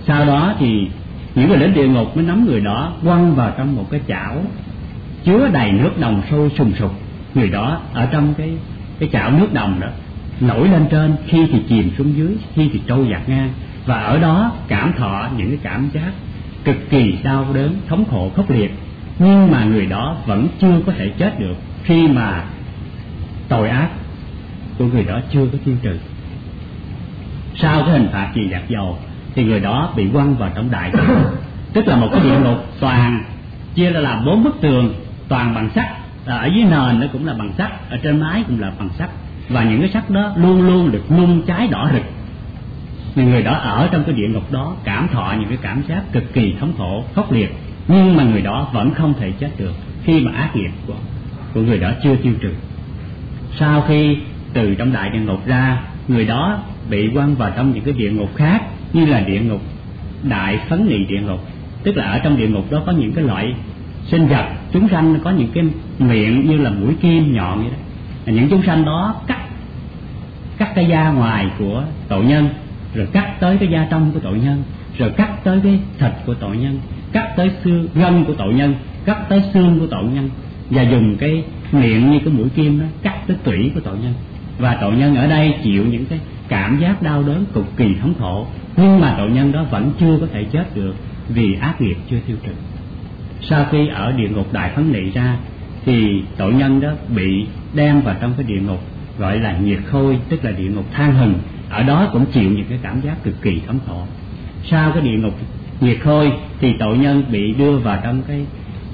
Sau đó thì những người đến địa ngục mới nắm người đó quăng vào trong một cái chảo chứa đầy nước đồng sôi sùng sục. Người đó ở trong cái chảo nước đồng đó nổi lên trên, khi thì chìm xuống dưới, khi thì trôi dạt ngang, và ở đó cảm thọ những cái cảm giác cực kỳ đau đớn, thống khổ, khốc liệt. Nhưng mà người đó vẫn chưa có thể chết được, khi mà tội ác của người đó chưa có tiêu trừ. Sau cái hình phạt chì dạt dầu thì người đó bị quăng vào trong đại địa ngục, tức là một cái địa ngục toàn chia ra làm 4 bức tường toàn bằng sắt, ở dưới nền nó cũng là bằng sắt, ở trên mái cũng là bằng sắt, và những cái sắt đó luôn luôn được nung cháy đỏ rực. Người đó ở trong cái địa ngục đó cảm thọ những cái cảm giác cực kỳ thống khổ, khốc liệt, nhưng mà người đó vẫn không thể chết được, khi mà ác nghiệp của người đó chưa tiêu trừ. Sau khi từ trong đại địa ngục ra, người đó bị quăng vào trong những cái địa ngục khác, như là địa ngục đại phấn nị địa ngục, tức là ở trong địa ngục đó có những cái loại sinh vật, chúng sanh có những cái miệng như là mũi kim nhọn vậy đó. Những chúng sanh đó cắt cái da ngoài của tội nhân, rồi cắt tới cái da trong của tội nhân, rồi cắt tới cái thịt của tội nhân, cắt tới xương gân của tội nhân, cắt tới xương của tội nhân, và dùng cái miệng như cái mũi kim đó cắt tới tủy của tội nhân. Và tội nhân ở đây chịu những cái cảm giác đau đớn cực kỳ thống khổ, nhưng mà tội nhân đó vẫn chưa có thể chết được, vì ác nghiệp chưa tiêu trừ. Sau khi ở địa ngục đại phấn nị ra thì tội nhân đó bị đem vào trong cái địa ngục gọi là nhiệt khôi, tức là địa ngục than hừng. Ở đó cũng chịu những cái cảm giác cực kỳ thống khổ. Sau cái địa ngục nhiệt khôi thì tội nhân bị đưa vào trong cái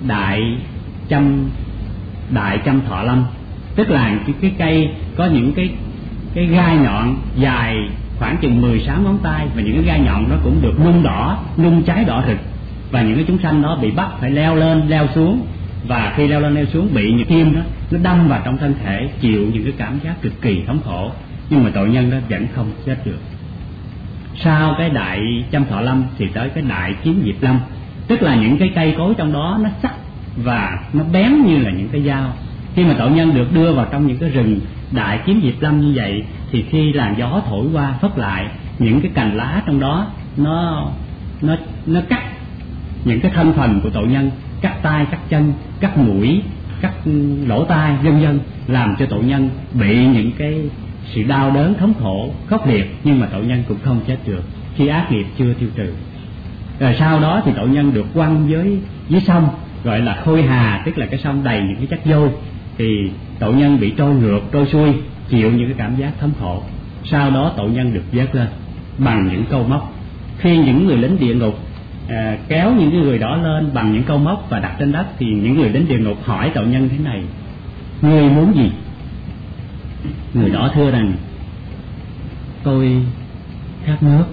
đại trăm thọ lâm, tức là cái cây có những cái gai nhọn dài khoảng chừng 16 ngón tay, và những cái gai nhọn đó cũng được nung cháy đỏ rực. Và những cái chúng sanh đó bị bắt phải leo lên leo xuống, và khi leo lên leo xuống bị những kim đó nó đâm vào trong thân thể, chịu những cái cảm giác cực kỳ thống khổ, nhưng mà tội nhân đó vẫn không chết được. Sau cái đại trăm thọ lâm thì tới cái đại chiến diệp lâm, tức là những cái cây cối trong đó nó sắc và nó bén như là những cái dao. Khi mà tội nhân được đưa vào trong những cái rừng đại chiến diệp lâm như vậy, thì khi làn gió thổi qua phất lại, những cái cành lá trong đó nó cắt những cái thân phần của tội nhân, cắt tay, cắt chân, cắt mũi, cắt lỗ tai, vân vân, làm cho tội nhân bị những cái sự đau đớn thống khổ khốc liệt, nhưng mà tội nhân cũng không chết được, khi ác nghiệp chưa tiêu trừ. Rồi sau đó thì tội nhân được quăng dưới sông gọi là khôi hà, tức là cái sông đầy những cái chất vôi, thì tội nhân bị trôi ngược trôi xuôi, chịu những cái cảm giác thống khổ. Sau đó tội nhân được vớt lên bằng những câu móc. Khi những người lính địa ngục kéo những cái người đó lên bằng những câu móc và đặt trên đất, thì những người lính địa ngục hỏi tội nhân thế này: ngươi muốn gì? Người đó thưa rằng: tôi khát nước.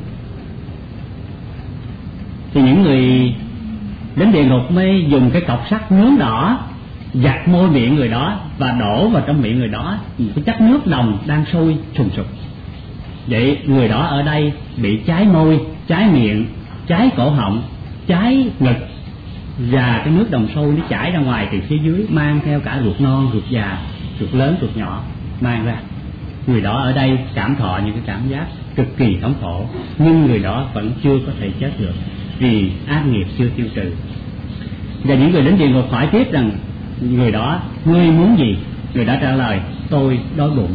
Thì những người lính địa ngục mới dùng cái cọc sắt nướng đỏ giặt môi miệng người đó và đổ vào trong miệng người đó cái chất nước đồng đang sôi sùng sục. Vậy người đó ở đây bị cháy môi, cháy miệng, cháy cổ họng, cháy ngực, và cái nước đồng sôi nó chảy ra ngoài từ phía dưới, mang theo cả ruột non, ruột già, ruột lớn, ruột nhỏ mang ra. Người đó ở đây cảm thọ những cái cảm giác cực kỳ thống khổ, nhưng người đó vẫn chưa có thể chết được, vì ác nghiệp chưa tiêu trừ. Và những người lính địa ngục hỏi tiếp rằng: người đó, ngươi muốn gì? Người đó trả lời: tôi đói bụng.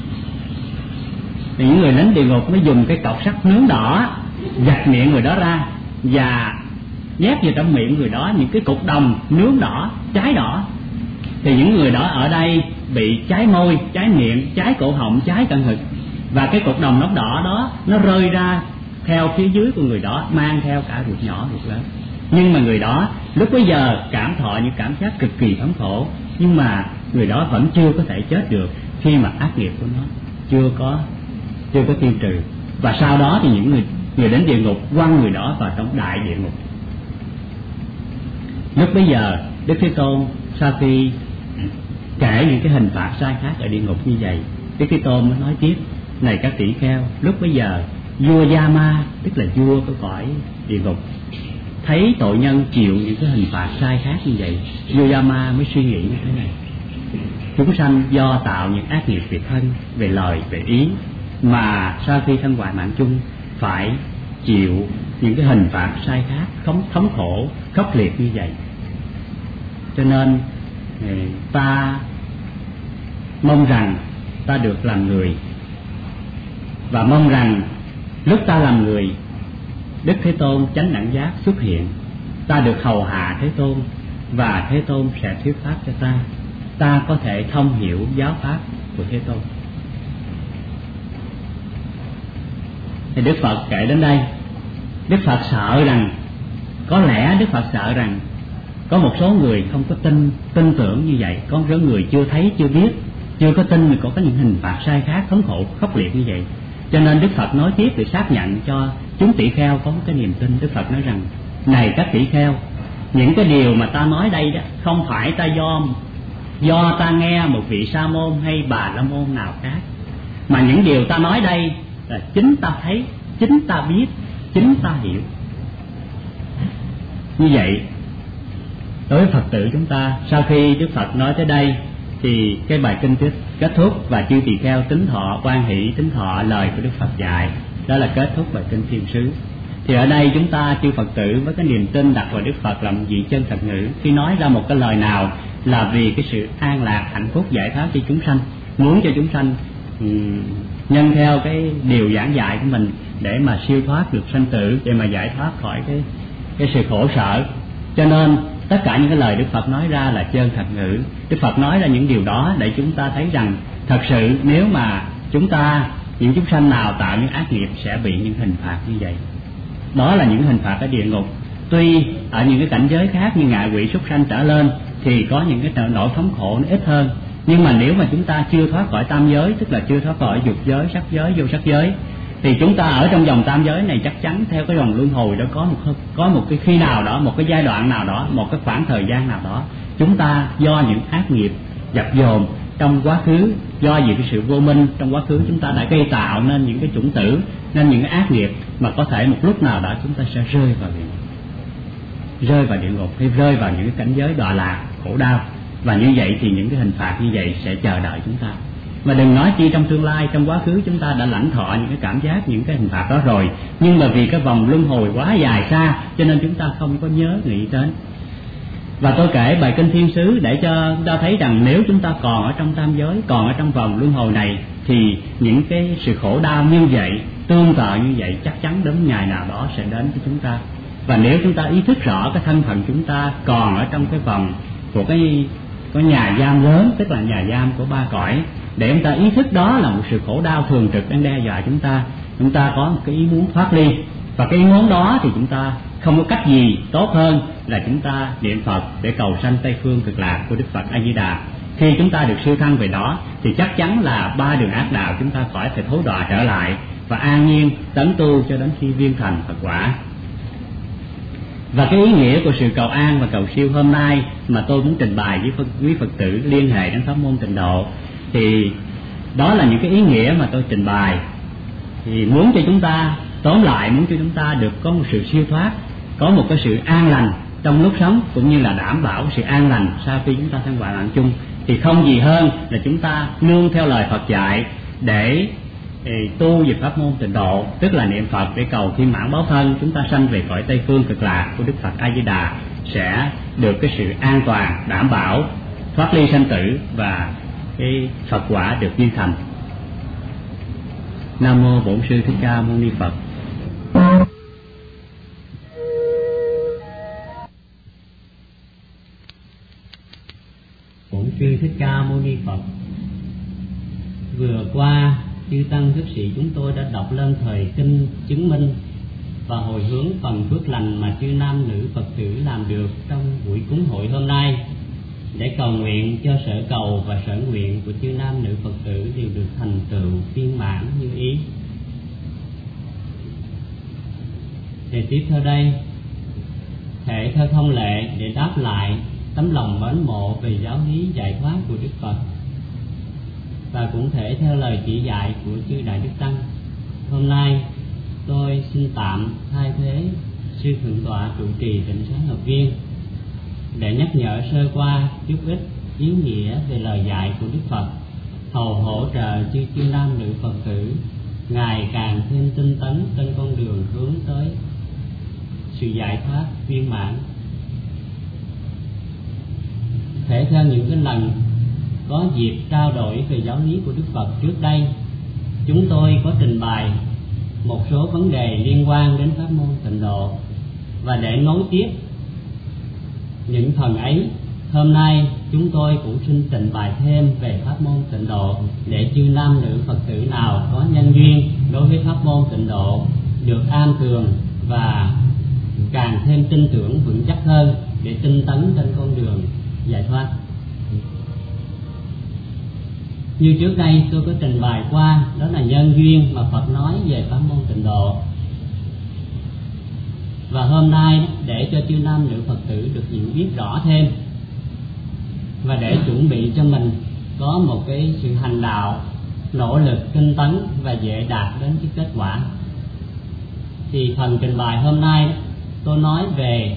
Thì những người lính địa ngục mới dùng cái cọc sắt nướng đỏ giặt miệng người đó ra và nhét vào trong miệng người đó những cái cục đồng nướng đỏ, cháy đỏ. Thì những người đó ở đây bị cháy môi, cháy miệng, cháy cổ họng, cháy cả ngực, và cái cục đồng nóng đỏ đó nó rơi ra theo phía dưới của người đó, mang theo cả ruột nhỏ, ruột lớn. Nhưng mà người đó lúc bấy giờ cảm thọ những cảm giác cực kỳ thống khổ, nhưng mà người đó vẫn chưa có thể chết được, khi mà ác nghiệp của nó chưa có tiêu trừ. Và sau đó thì những người đến địa ngục quăng người đó vào trong đại địa ngục. Lúc bấy giờ Đức Thế Tôn sau khi kể những cái hình phạt sai khác ở địa ngục như vậy, Đức Thế Tôn mới nói tiếp: này các tỷ kheo, lúc bấy giờ vua Yama, tức là vua của cõi địa ngục, thấy tội nhân chịu những cái hình phạt sai khác như vậy, vua Yama mới suy nghĩ như thế này: chúng sanh do tạo những ác nghiệp về thân, về lời, về ý, mà sau khi thân hoại mạng chung phải chịu những cái hình phạt sai khác, thống khổ, khốc liệt như vậy. Cho nên ta mong rằng ta được làm người, và mong rằng lúc ta làm người, Đức Thế Tôn chánh đẳng giác xuất hiện, ta được hầu hạ Thế Tôn, và Thế Tôn sẽ thuyết pháp cho ta có thể thông hiểu giáo pháp của Thế Tôn. Thì Đức Phật kể đến đây, Đức Phật sợ rằng, có lẽ Đức Phật sợ rằng có một số người không có tin tưởng như vậy, có một số người chưa thấy, chưa biết, chưa có tin có những hình phạt sai khác, thống khổ, khốc liệt như vậy. Cho nên Đức Phật nói tiếp để xác nhận cho chúng tỷ kheo có một cái niềm tin. Đức Phật nói rằng, này các tỷ kheo, những cái điều mà ta nói đây đó không phải ta do ta nghe một vị sa môn hay bà la môn nào khác, mà những điều ta nói đây là chính ta thấy, chính ta biết, chính ta hiểu. Như vậy, đối với Phật tử chúng ta, sau khi Đức Phật nói tới đây thì cái bài kinh kết thúc, và chư tỳ kheo tín thọ, quan hỷ tín thọ lời của Đức Phật dạy. Đó là kết thúc bài kinh Thiên Sứ. Thì ở đây chúng ta chư Phật tử với cái niềm tin đặt vào Đức Phật làm vị chân thật ngữ, khi nói ra một cái lời nào là vì cái sự an lạc, hạnh phúc, giải thoát cho chúng sanh, muốn cho chúng sanh nhân theo cái điều giảng dạy của mình để mà siêu thoát được sanh tử, để mà giải thoát khỏi cái sự khổ sở. Cho nên tất cả những cái lời Đức Phật nói ra là chân thật ngữ. Đức Phật nói ra những điều đó để chúng ta thấy rằng thật sự nếu mà những chúng sanh nào tạo những ác nghiệp sẽ bị những hình phạt như vậy. Đó là những hình phạt ở địa ngục. Tuy ở những cái cảnh giới khác như ngạ quỷ, súc sanh trở lên thì có những cái nỗi thống khổ nó ít hơn, nhưng mà nếu mà chúng ta chưa thoát khỏi tam giới, tức là chưa thoát khỏi dục giới, sắc giới, vô sắc giới, thì chúng ta ở trong vòng tam giới này chắc chắn theo cái vòng luân hồi đó có một cái khi nào đó, một cái giai đoạn nào đó, một cái khoảng thời gian nào đó, chúng ta do những ác nghiệp dập dồn trong quá khứ, do vì cái sự vô minh trong quá khứ chúng ta đã gây tạo nên những cái chủng tử, nên những cái ác nghiệp mà có thể một lúc nào đó chúng ta sẽ rơi vào địa ngục hay rơi vào những cái cảnh giới đọa lạc, khổ đau. Và như vậy thì những cái hình phạt như vậy sẽ chờ đợi chúng ta. Mà đừng nói chi trong tương lai, trong quá khứ chúng ta đã lãnh thọ những cái cảm giác, những cái hình phạt đó rồi, nhưng mà vì cái vòng luân hồi quá dài xa cho nên chúng ta không có nhớ nghĩ đến. Và tôi kể bài kinh Thiên Sứ để cho chúng ta thấy rằng nếu chúng ta còn ở trong tam giới, còn ở trong vòng luân hồi này, thì những cái sự khổ đau như vậy, tương tự như vậy chắc chắn đến ngày nào đó sẽ đến với chúng ta. Và nếu chúng ta ý thức rõ cái thân phận chúng ta còn ở trong cái vòng của có nhà giam lớn, tức là nhà giam của ba cõi, để chúng ta ý thức đó là một sự khổ đau thường trực đang đe dọa chúng ta có một cái ý muốn thoát ly, và cái ý muốn đó thì chúng ta không có cách gì tốt hơn là chúng ta niệm Phật để cầu sanh Tây Phương Cực Lạc của Đức Phật A Di Đà. Khi chúng ta được siêu thăng về đó thì chắc chắn là ba đường ác đạo chúng ta khỏi phải thối đọa trở lại và an nhiên tấn tu cho đến khi viên thành Phật quả. Và cái ý nghĩa của sự cầu an và cầu siêu hôm nay mà tôi muốn trình bày với quý Phật tử liên hệ đến pháp môn Tịnh Độ, thì đó là những cái ý nghĩa mà tôi trình bày, thì muốn cho chúng ta tóm lại, muốn cho chúng ta được có một sự siêu thoát, có một cái sự an lành trong lúc sống, cũng như là đảm bảo sự an lành sau khi chúng ta thân hoại mạng chung, thì không gì hơn là chúng ta nương theo lời Phật dạy để tu về pháp môn Tịnh Độ, tức là niệm Phật để cầu thiên mãn báo thân, chúng ta sanh về cõi Tây Phương Cực Lạc của Đức Phật A Di Đà, sẽ được cái sự an toàn, đảm bảo thoát ly sanh tử và cái Phật quả được viên thành. Nam mô Bổn Sư Thích Ca Mâu Ni Phật. Bổn Sư Thích Ca Mâu Ni Phật. Vừa qua chư tăng thức sĩ chúng tôi đã đọc lên thời kinh chứng minh và hồi hướng phần phước lành mà chư nam nữ Phật tử làm được trong buổi cúng hội hôm nay, để cầu nguyện cho sở cầu và sở nguyện của chư nam nữ Phật tử đều được thành tựu viên mãn như ý. Để tiếp theo đây, thể theo thông lệ để đáp lại tấm lòng mến mộ về giáo lý giải thoát của Đức Phật, và cũng thể theo lời chỉ dạy của chư Đại Đức Tăng. Hôm nay tôi xin tạm thay thế sư thượng tọa trụ trì Tịnh Xá Ngọc Viên để nhắc nhở sơ qua chút ít ý nghĩa về lời dạy của Đức Phật, hầu hỗ trợ chư nam nữ Phật tử ngày càng thêm tinh tấn trên con đường hướng tới sự giải thoát viên mãn. Thể theo những cái lần có dịp trao đổi về giáo lý của Đức Phật trước đây, chúng tôi có trình bày một số vấn đề liên quan đến pháp môn Tịnh độ. Và để nối tiếp những phần ấy, hôm nay chúng tôi cũng xin trình bày thêm về pháp môn Tịnh độ, để chư nam nữ Phật tử nào có nhân duyên đối với pháp môn Tịnh độ được an tường và càng thêm tin tưởng vững chắc hơn để tinh tấn trên con đường giải thoát. Như trước đây tôi có trình bày qua, đó là nhân duyên mà Phật nói về pháp môn Tịnh độ. Và hôm nay để cho chư nam nữ Phật tử được hiểu biết rõ thêm, và để chuẩn bị cho mình có một cái sự hành đạo nỗ lực tinh tấn và dễ đạt đến cái kết quả, thì phần trình bày hôm nay tôi nói về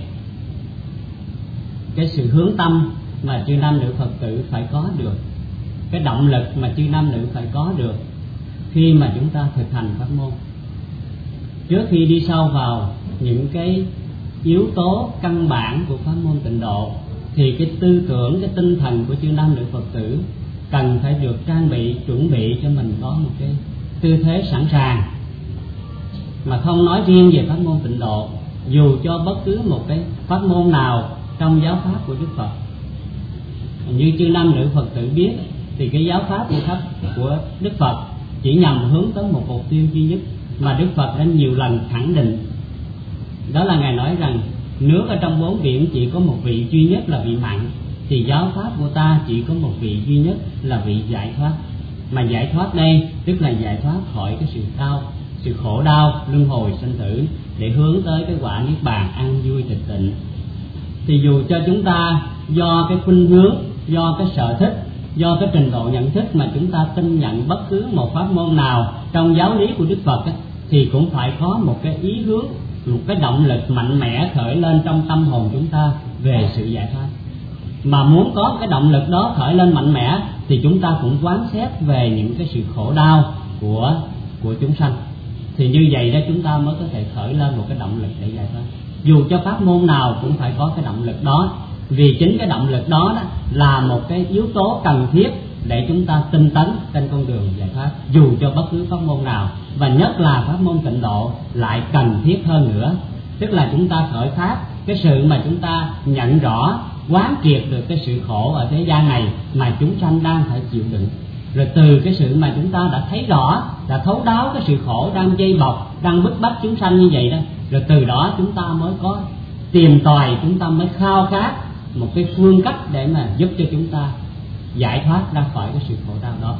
cái sự hướng tâm mà chư nam nữ Phật tử phải có được, cái động lực mà chư nam nữ phải có được khi mà chúng ta thực hành pháp môn. Trước khi đi sâu vào những cái yếu tố căn bản của pháp môn Tịnh độ, thì cái tư tưởng, cái tinh thần của chư nam nữ Phật tử cần phải được trang bị, chuẩn bị cho mình có một cái tư thế sẵn sàng. Mà không nói riêng về pháp môn Tịnh độ, dù cho bất cứ một cái pháp môn nào trong giáo pháp của Đức Phật, như chư nam nữ Phật tử biết, thì cái giáo pháp của Đức Phật chỉ nhằm hướng tới một mục tiêu duy nhất mà Đức Phật đã nhiều lần khẳng định. Đó là Ngài nói rằng nước ở trong bốn biển chỉ có một vị duy nhất là vị mặn, thì giáo pháp của ta chỉ có một vị duy nhất là vị giải thoát. Mà giải thoát đây tức là giải thoát khỏi cái sự khổ đau luân hồi sinh tử, để hướng tới cái quả niết bàn an vui tịch tịnh. Thì dù cho chúng ta do cái khuynh hướng, do cái sở thích, do cái trình độ nhận thức mà chúng ta tin nhận bất cứ một pháp môn nào trong giáo lý của Đức Phật ấy, thì cũng phải có một cái ý hướng, một cái động lực mạnh mẽ khởi lên trong tâm hồn chúng ta về sự giải thoát. Mà muốn có cái động lực đó khởi lên mạnh mẽ thì chúng ta cũng quán xét về những cái sự khổ đau của chúng sanh. Thì như vậy đó chúng ta mới có thể khởi lên một cái động lực để giải thoát. Dù cho pháp môn nào cũng phải có cái động lực đó, vì chính cái động lực đó là một cái yếu tố cần thiết để chúng ta tinh tấn trên con đường giải thoát, dù cho bất cứ pháp môn nào. Và nhất là pháp môn Tịnh độ lại cần thiết hơn nữa, tức là chúng ta khởi phát cái sự mà chúng ta nhận rõ, quán triệt được cái sự khổ ở thế gian này mà chúng sanh đang phải chịu đựng. Rồi từ cái sự mà chúng ta đã thấy rõ, đã thấu đáo cái sự khổ đang dây bọc, đang bức bách chúng sanh như vậy đó, rồi từ đó chúng ta mới có tìm tòi, chúng ta mới khao khát một cái phương cách để mà giúp cho chúng ta giải thoát ra khỏi cái sự khổ đau đó.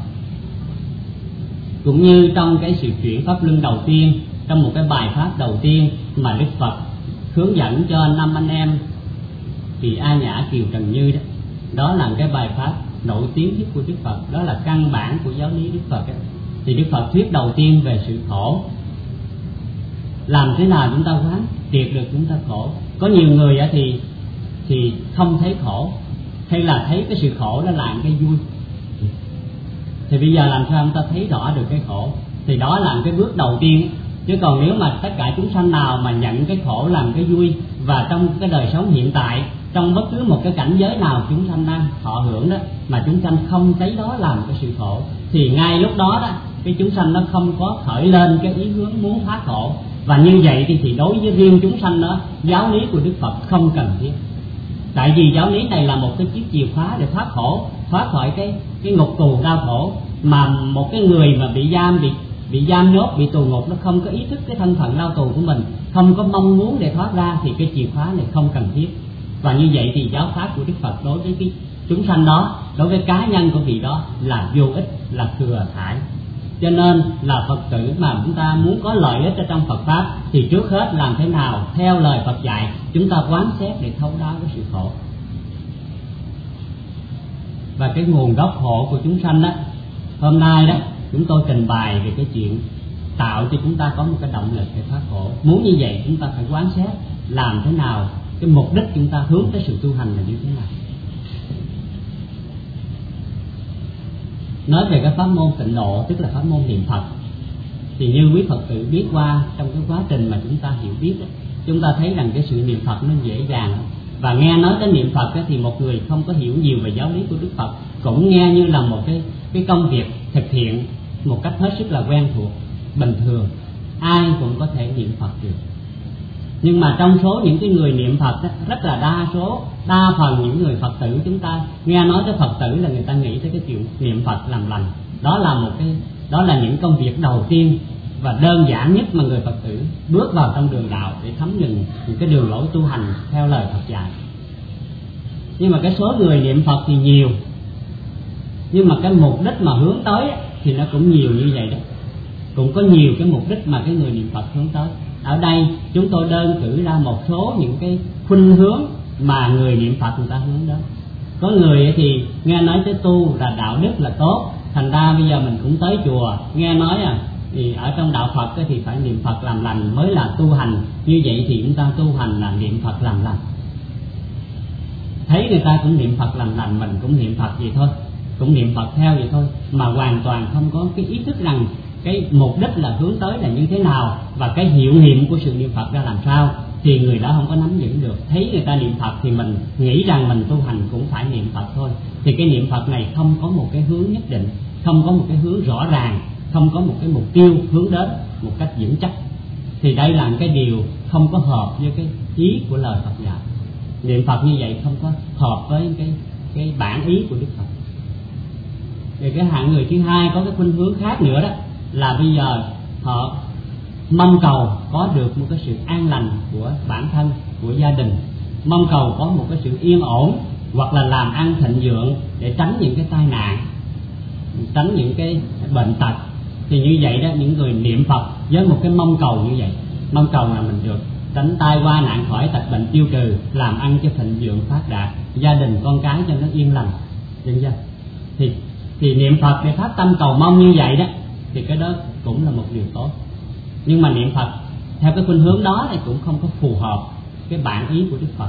Cũng như trong cái sự chuyển pháp luân đầu tiên, trong một cái bài pháp đầu tiên mà Đức Phật hướng dẫn cho 5 anh em Kỳ A Nhã, Kiều Trần Như đó, đó là cái bài pháp nổi tiếng nhất của Đức Phật, đó là căn bản của giáo lý Đức Phật ấy. Thì Đức Phật thuyết đầu tiên về sự khổ, làm thế nào chúng ta quán triệt được chúng ta khổ. Có nhiều người thì không thấy khổ, hay là thấy cái sự khổ đó là cái vui. Thì bây giờ làm sao chúng ta thấy rõ được cái khổ, thì đó là cái bước đầu tiên. Chứ còn nếu mà tất cả chúng sanh nào mà nhận cái khổ làm cái vui, và trong cái đời sống hiện tại, trong bất cứ một cái cảnh giới nào chúng sanh đang thọ hưởng đó, mà chúng sanh không thấy đó làm cái sự khổ, thì ngay lúc đó đó cái chúng sanh nó không có khởi lên cái ý hướng muốn thoát khổ. Và như vậy thì đối với riêng chúng sanh đó, giáo lý của Đức Phật không cần thiết. Tại vì giáo lý này là một cái chiếc chìa khóa để thoát khổ, thoát khỏi cái ngục tù đau khổ. Mà một cái người mà bị giam nhốt, bị tù ngục, nó không có ý thức cái thân phận đau tù của mình, không có mong muốn để thoát ra, thì cái chìa khóa này không cần thiết. Và như vậy thì giáo pháp của Đức Phật đối với cái chúng sanh đó, đối với cá nhân của vị đó là vô ích, là thừa thải. Cho nên là Phật tử mà chúng ta muốn có lợi ích ở trong Phật pháp, thì trước hết làm thế nào theo lời Phật dạy, chúng ta quán xét để thấu đáo cái sự khổ. Và cái nguồn gốc khổ của chúng sanh đó, hôm nay đó chúng tôi trình bày về cái chuyện tạo cho chúng ta có một cái động lực để thoát khổ. Muốn như vậy chúng ta phải quán xét làm thế nào, cái mục đích chúng ta hướng tới sự tu hành là như thế nào. Nói về cái pháp môn Tịnh độ, tức là pháp môn niệm Phật, thì như quý Phật tử biết qua trong cái quá trình mà chúng ta hiểu biết đó, chúng ta thấy rằng cái sự niệm Phật nó dễ dàng. Và nghe nói tới niệm Phật thì một người không có hiểu nhiều về giáo lý của Đức Phật cũng nghe như là một cái công việc thực hiện một cách hết sức là quen thuộc, bình thường, ai cũng có thể niệm Phật được. Nhưng mà trong số những cái người niệm Phật đó, rất là đa phần những người Phật tử chúng ta nghe nói tới Phật tử là người ta nghĩ tới cái chuyện niệm Phật làm lành. Đó là những công việc đầu tiên và đơn giản nhất mà người Phật tử bước vào trong đường đạo để thấm nhuần những cái đường lối tu hành theo lời Phật dạy. Nhưng mà cái số người niệm Phật thì nhiều, nhưng mà cái mục đích mà hướng tới thì nó cũng nhiều như vậy đó. Cũng có nhiều cái mục đích mà cái người niệm Phật hướng tới. Ở đây chúng tôi đơn cử ra một số những cái khuynh hướng mà người niệm Phật người ta hướng đến. Có người thì nghe nói tới tu là đạo đức là tốt, thành ra bây giờ mình cũng tới chùa nghe nói thì ở trong đạo Phật thì phải niệm Phật làm lành mới là tu hành. Như vậy thì chúng ta tu hành là niệm Phật làm lành. Thấy người ta cũng niệm Phật làm lành, mình cũng niệm Phật vậy thôi, cũng niệm Phật theo vậy thôi, mà hoàn toàn không có cái ý thức rằng cái mục đích là hướng tới là như thế nào và cái hiệu nghiệm của sự niệm Phật ra làm sao, thì người đó không có nắm vững được. Thấy người ta niệm Phật thì mình nghĩ rằng mình tu hành cũng phải niệm Phật thôi. Thì cái niệm Phật này không có một cái hướng nhất định, không có một cái hướng rõ ràng, không có một cái mục tiêu hướng đến một cách vững chắc. Thì đây là cái điều không có hợp với cái ý của lời Phật dạy. Niệm Phật như vậy không có hợp với cái bản ý của Đức Phật. Thì cái hạng người thứ hai có cái khuynh hướng khác nữa đó là bây giờ họ mong cầu có được một cái sự an lành của bản thân, của gia đình, mong cầu có một cái sự yên ổn hoặc là làm ăn thịnh vượng để tránh những cái tai nạn, tránh những cái bệnh tật. Thì như vậy đó, những người niệm Phật với một cái mong cầu như vậy, mong cầu là mình được tránh tai qua nạn khỏi, tật bệnh tiêu trừ, làm ăn cho thịnh vượng phát đạt, gia đình con cái cho nó yên lành, được chưa? Thì niệm Phật để phát tâm cầu mong như vậy đó, thì cái đó cũng là một điều tốt. Nhưng mà niệm Phật theo cái khuynh hướng đó thì cũng không có phù hợp cái bản ý của Đức Phật.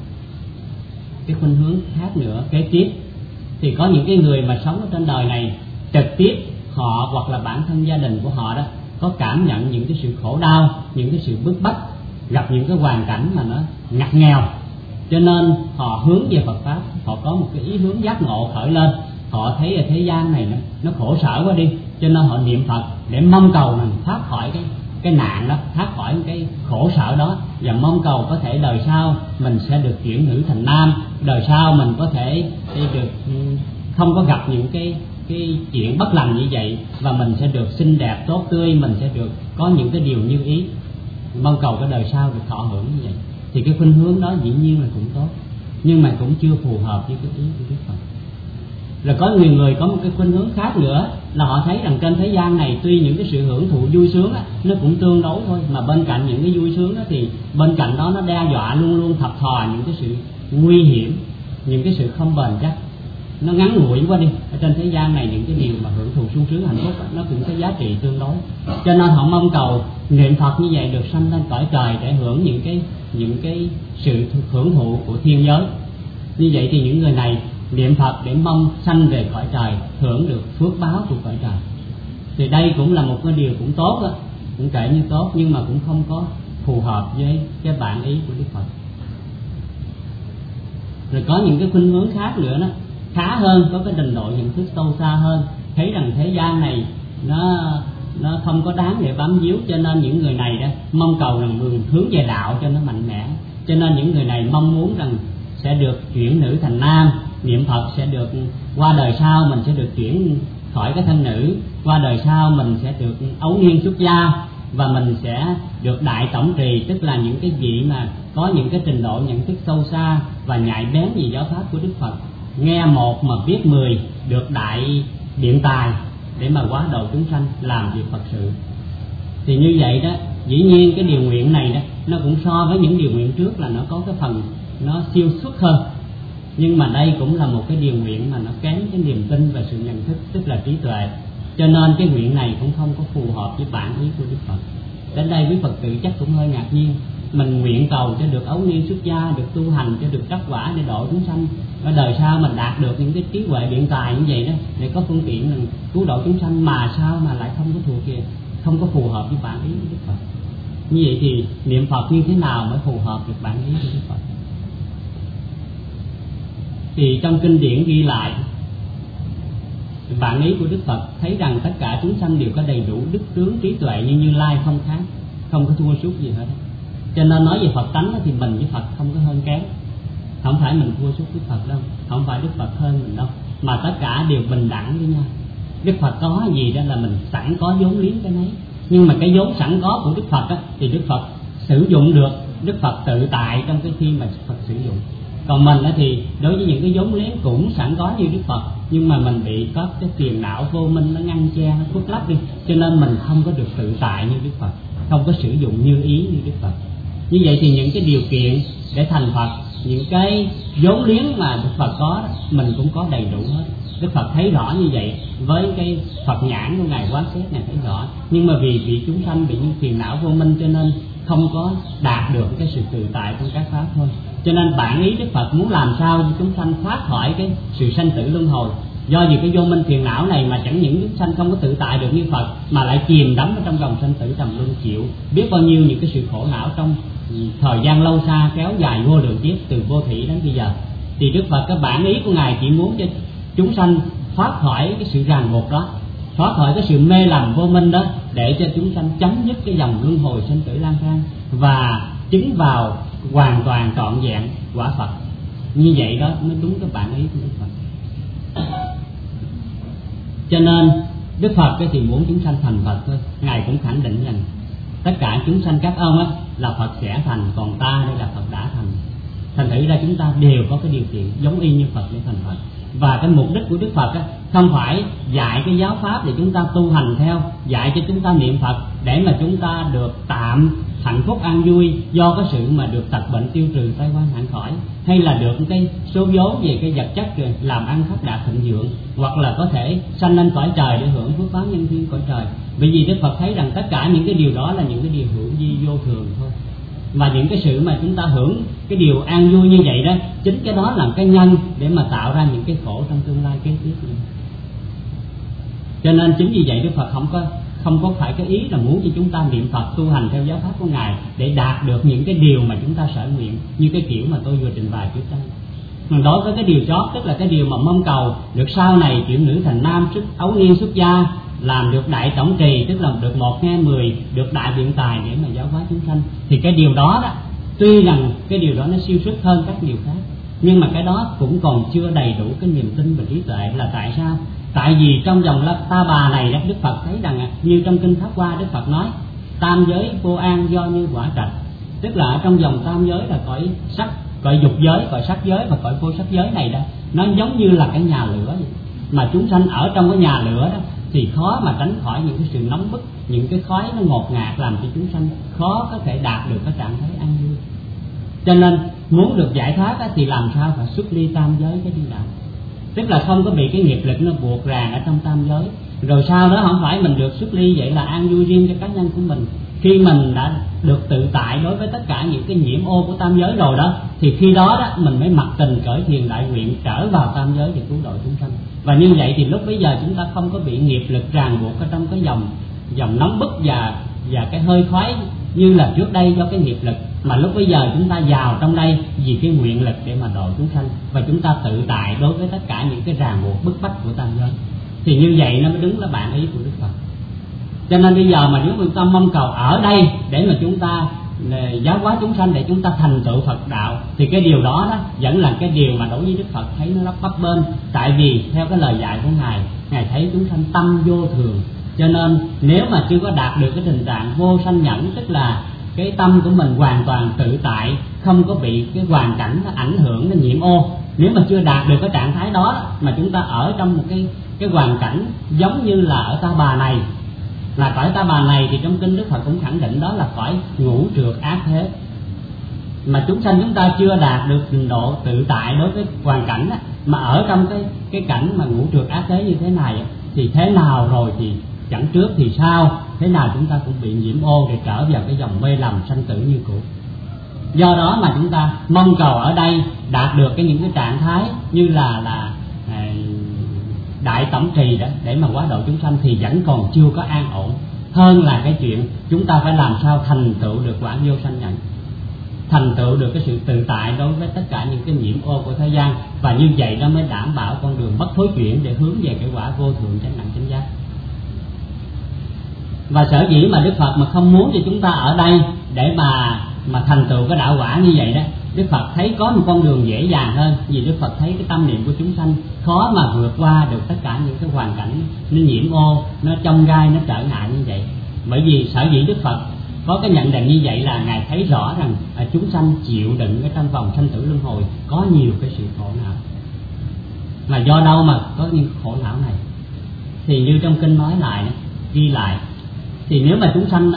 Cái khuynh hướng khác nữa kế tiếp thì có những cái người mà sống ở trên đời này trực tiếp họ hoặc là bản thân gia đình của họ đó có cảm nhận những cái sự khổ đau, những cái sự bức bách, gặp những cái hoàn cảnh mà nó ngặt nghèo, cho nên họ hướng về Phật pháp, họ có một cái ý hướng giác ngộ khởi lên. Họ thấy ở thế gian này nó khổ sở quá đi, cho nên họ niệm Phật để mong cầu mình thoát khỏi cái nạn đó, thoát khỏi cái khổ sở đó, và mong cầu có thể đời sau mình sẽ được chuyển nữ thành nam, đời sau mình có thể được không có gặp những cái chuyện bất lành như vậy, và mình sẽ được xinh đẹp tốt tươi, mình sẽ được có những cái điều như ý, mong cầu cái đời sau được thọ hưởng như vậy. Thì cái khuynh hướng đó dĩ nhiên là cũng tốt, nhưng mà cũng chưa phù hợp với cái ý của Đức Phật. Rồi có nhiều người có một cái khuynh hướng khác nữa là họ thấy rằng trên thế gian này tuy những cái sự hưởng thụ vui sướng á, nó cũng tương đối thôi, mà bên cạnh những cái vui sướng đó thì bên cạnh đó nó đe dọa luôn luôn thập thò những cái sự nguy hiểm, những cái sự không bền chắc, nó ngắn ngủi quá đi. Ở trên thế gian này những cái điều mà hưởng thụ sung sướng hạnh phúc đó, nó cũng có giá trị tương đối, cho nên họ mong cầu niệm Phật như vậy được sanh lên cõi trời để hưởng những cái sự hưởng thụ của thiên giới. Như vậy thì những người này niệm Phật để mong sanh về cõi trời, hưởng được phước báo của cõi trời. Thì đây cũng là một cái điều cũng tốt đó, cũng kể như tốt, nhưng mà cũng không có phù hợp với cái bản ý của Đức Phật. Rồi có những cái khuynh hướng khác nữa đó, khá hơn, có cái trình độ nhận thức sâu xa hơn, thấy rằng thế gian này nó không có đáng để bám víu, cho nên những người này đó mong cầu rằng mình hướng về đạo cho nó mạnh mẽ. Cho nên những người này mong muốn rằng sẽ được chuyển nữ thành nam, niệm Phật sẽ được qua đời sau mình sẽ được chuyển khỏi cái thân nữ, qua đời sau mình sẽ được ấu niên xuất gia, và mình sẽ được đại tổng trì, tức là những cái vị mà có những cái trình độ nhận thức sâu xa và nhạy bén về giáo pháp của Đức Phật, nghe một mà biết 10, được đại biện tài để mà hóa độ chúng sanh, làm việc Phật sự. Thì như vậy đó, dĩ nhiên cái điều nguyện này đó nó cũng so với những điều nguyện trước là nó có cái phần nó siêu xuất hơn, nhưng mà đây cũng là một cái điều nguyện mà nó kém cái niềm tin và sự nhận thức, tức là trí tuệ, cho nên cái nguyện này cũng không có phù hợp với bản ý của Đức Phật. Đến đây quý Phật tử chắc cũng hơi ngạc nhiên, mình nguyện cầu cho được ấu niên xuất gia, được tu hành cho được đắc quả để độ chúng sanh, và đời sau mình đạt được những cái trí huệ biện tài như vậy đó để có phương tiện cứu độ chúng sanh, mà sao mà lại không có thuộc kìa, không có phù hợp với bản ý của Đức Phật. Như vậy thì niệm Phật như thế nào mới phù hợp được bản ý của Đức Phật? Thì trong kinh điển ghi lại bản ý của Đức Phật thấy rằng tất cả chúng sanh đều có đầy đủ đức tướng trí tuệ như Như Lai không khác, không có thua sút gì hết. Cho nên nói về Phật tánh thì mình với Phật không có hơn kém, không phải mình thua sút Đức Phật đâu, không phải Đức Phật hơn mình đâu, mà tất cả đều bình đẳng với nhau. Đức Phật có gì đó là mình sẵn có vốn liếng cái nấy, nhưng mà cái vốn sẵn có của Đức Phật á, thì Đức Phật sử dụng được, Đức Phật tự tại trong cái khi mà Phật sử dụng. Còn mình á, thì đối với những cái vốn liếng cũng sẵn có như Đức Phật, nhưng mà mình bị có cái phiền não vô minh nó ngăn che, nó khuất lấp đi, cho nên mình không có được tự tại như Đức Phật, không có sử dụng như ý như Đức Phật. Như vậy thì những cái điều kiện để thành Phật, những cái vốn liếng mà Đức Phật có mình cũng có đầy đủ hết. Đức Phật thấy rõ như vậy, với cái Phật nhãn của Ngài quán xét Ngài thấy rõ. Nhưng mà vì bị chúng sanh bị những phiền não vô minh cho nên không có đạt được cái sự tự tại trong các pháp thôi. Cho nên bản ý Đức Phật muốn làm sao cho chúng sanh thoát khỏi cái sự sanh tử luân hồi. Do vì cái vô minh phiền não này mà chẳng những chúng sanh không có tự tại được như Phật, mà lại chìm đắm ở trong dòng sanh tử trầm luân, chịu biết bao nhiêu những cái sự khổ não trong thời gian lâu xa kéo dài vô lượng kiếp từ vô thủy đến bây giờ. Thì Đức Phật cái bản ý của Ngài chỉ muốn cho chúng sanh thoát khỏi cái sự ràng buộc đó, thoát khỏi cái sự mê lầm vô minh đó, để cho chúng sanh chấm dứt cái dòng luân hồi sinh tử lang thang và chứng vào hoàn toàn trọn vẹn quả Phật. Như vậy đó mới đúng cái bản ý của Đức Phật. Cho nên Đức Phật thì muốn chúng sanh thành Phật thôi. Ngài cũng khẳng định rằng tất cả chúng sanh các ông là Phật sẽ thành, còn ta đây là Phật đã thành. Thành thử ra chúng ta đều có cái điều kiện giống y như Phật để thành Phật. Và cái mục đích của Đức Phật không phải dạy cái giáo pháp để chúng ta tu hành theo, dạy cho chúng ta niệm Phật để mà chúng ta được tạm hạnh phúc an vui do cái sự mà được tật bệnh tiêu trừ, tai oan hạn khỏi, hay là được cái số vốn về cái vật chất làm ăn phát đạt thịnh vượng, hoặc là có thể sanh lên cõi trời để hưởng phước báo nhân duyên cõi trời. Bởi vì Đức Phật thấy rằng tất cả những cái điều đó là những cái điều hữu vi vô thường thôi. Và những cái sự mà chúng ta hưởng cái điều an vui như vậy đó, chính cái đó là cái nhân để mà tạo ra những cái khổ trong tương lai kế tiếp nữa. Cho nên chính vì vậy Đức Phật không có phải cái ý là muốn cho chúng ta niệm Phật tu hành theo giáo pháp của Ngài để đạt được những cái điều mà chúng ta sở nguyện, như cái kiểu mà tôi vừa trình bày trước đây. Còn đối với cái điều chót, tức là cái điều mà mong cầu được sau này chuyển nữ thành nam, ấu niên xuất gia, làm được đại tổng trì, tức là được 1 nghe 10, được đại biện tài để mà giáo hóa chúng sanh, thì cái điều đó tuy rằng cái điều đó nó siêu xuất hơn các điều khác, nhưng mà cái đó cũng còn chưa đầy đủ cái niềm tin và trí tuệ. Là tại sao? Tại vì trong dòng Ta Bà này Đức Phật thấy rằng như trong kinh Pháp Hoa Đức Phật nói tam giới vô an do như quả trạch, tức là ở trong dòng tam giới là cõi sắc, cõi dục giới, cõi sắc giới và cõi vô sắc giới này đó, nó giống như là cái nhà lửa vậy. Mà chúng sanh ở trong cái nhà lửa đó thì khó mà tránh khỏi những cái sự nóng bức, những cái khói nó ngột ngạt làm cho chúng sanh khó có thể đạt được cái trạng thái an vui. Cho nên muốn được giải thoát thì làm sao phải xuất ly tam giới cái đi đạo, tức là không có bị cái nghiệp lực nó buộc ràng ở trong tam giới. Rồi sau đó không phải mình được xuất ly vậy là an vui riêng cho cá nhân của mình. Khi mình đã được tự tại đối với tất cả những cái nhiễm ô của tam giới rồi đó, thì khi đó mình mới mặc tình cởi thiền đại nguyện trở vào tam giới để cứu độ chúng sanh. Và như vậy thì lúc bấy giờ chúng ta không có bị nghiệp lực ràng buộc ở trong cái dòng nóng bức và cái hơi khói như là trước đây do cái nghiệp lực, mà lúc bấy giờ chúng ta vào trong đây vì cái nguyện lực để mà độ chúng sanh, và chúng ta tự tại đối với tất cả những cái ràng buộc bức bách của tam giới. Thì như vậy nó mới đúng là bản ý của Đức Phật. Cho nên bây giờ mà nếu chúng ta mong cầu ở đây để mà chúng ta giáo hóa chúng sanh để chúng ta thành tựu Phật đạo, thì cái điều đó vẫn là cái điều mà đối với Đức Phật thấy nó rất bấp bênh. Tại vì theo cái lời dạy của Ngài thấy chúng sanh tâm vô thường, cho nên nếu mà chưa có đạt được cái tình trạng vô sanh nhẫn, tức là cái tâm của mình hoàn toàn tự tại, không có bị cái hoàn cảnh nó ảnh hưởng, nó nhiễm ô, nếu mà chưa đạt được cái trạng thái đó mà chúng ta ở trong một cái hoàn cảnh giống như là ở Ta Bà này, là cõi Ta Bà này thì trong kinh Đức Phật cũng khẳng định đó là cõi ngũ trượt ác thế. Mà chúng sanh chúng ta chưa đạt được trình độ tự tại đối với hoàn cảnh mà ở trong cái cảnh mà ngũ trượt ác thế như thế này, thì thế nào rồi thì chẳng trước thì sau, thế nào chúng ta cũng bị nhiễm ô để trở vào cái dòng mê lầm sanh tử như cũ. Do đó mà chúng ta mong cầu ở đây đạt được những cái trạng thái như là đại tổng trì đó để mà hóa độ chúng sanh thì vẫn còn chưa có an ổn. hơn là cái chuyện chúng ta phải làm sao thành tựu được quả vô sanh nhận, thành tựu được cái sự tự tại đối với tất cả những cái nhiễm ô của thế gian, và như vậy nó mới đảm bảo con đường bất thối chuyển để hướng về cái quả vô thượng chánh đẳng chánh giác. Và sở dĩ mà Đức Phật mà không muốn cho chúng ta ở đây để mà thành tựu cái đạo quả như vậy đó, Đức Phật thấy có một con đường dễ dàng hơn, vì Đức Phật thấy cái tâm niệm của chúng sanh khó mà vượt qua được tất cả những cái hoàn cảnh nó nhiễm ô, nó chông gai, nó trở ngại như vậy. Bởi vì sở dĩ Đức Phật có cái nhận định như vậy là Ngài thấy rõ rằng chúng sanh chịu đựng cái trong vòng sanh tử luân hồi có nhiều cái sự khổ não. Mà do đâu mà có những khổ não này? Thì như trong kinh nói lại, ghi lại, thì nếu mà chúng sanh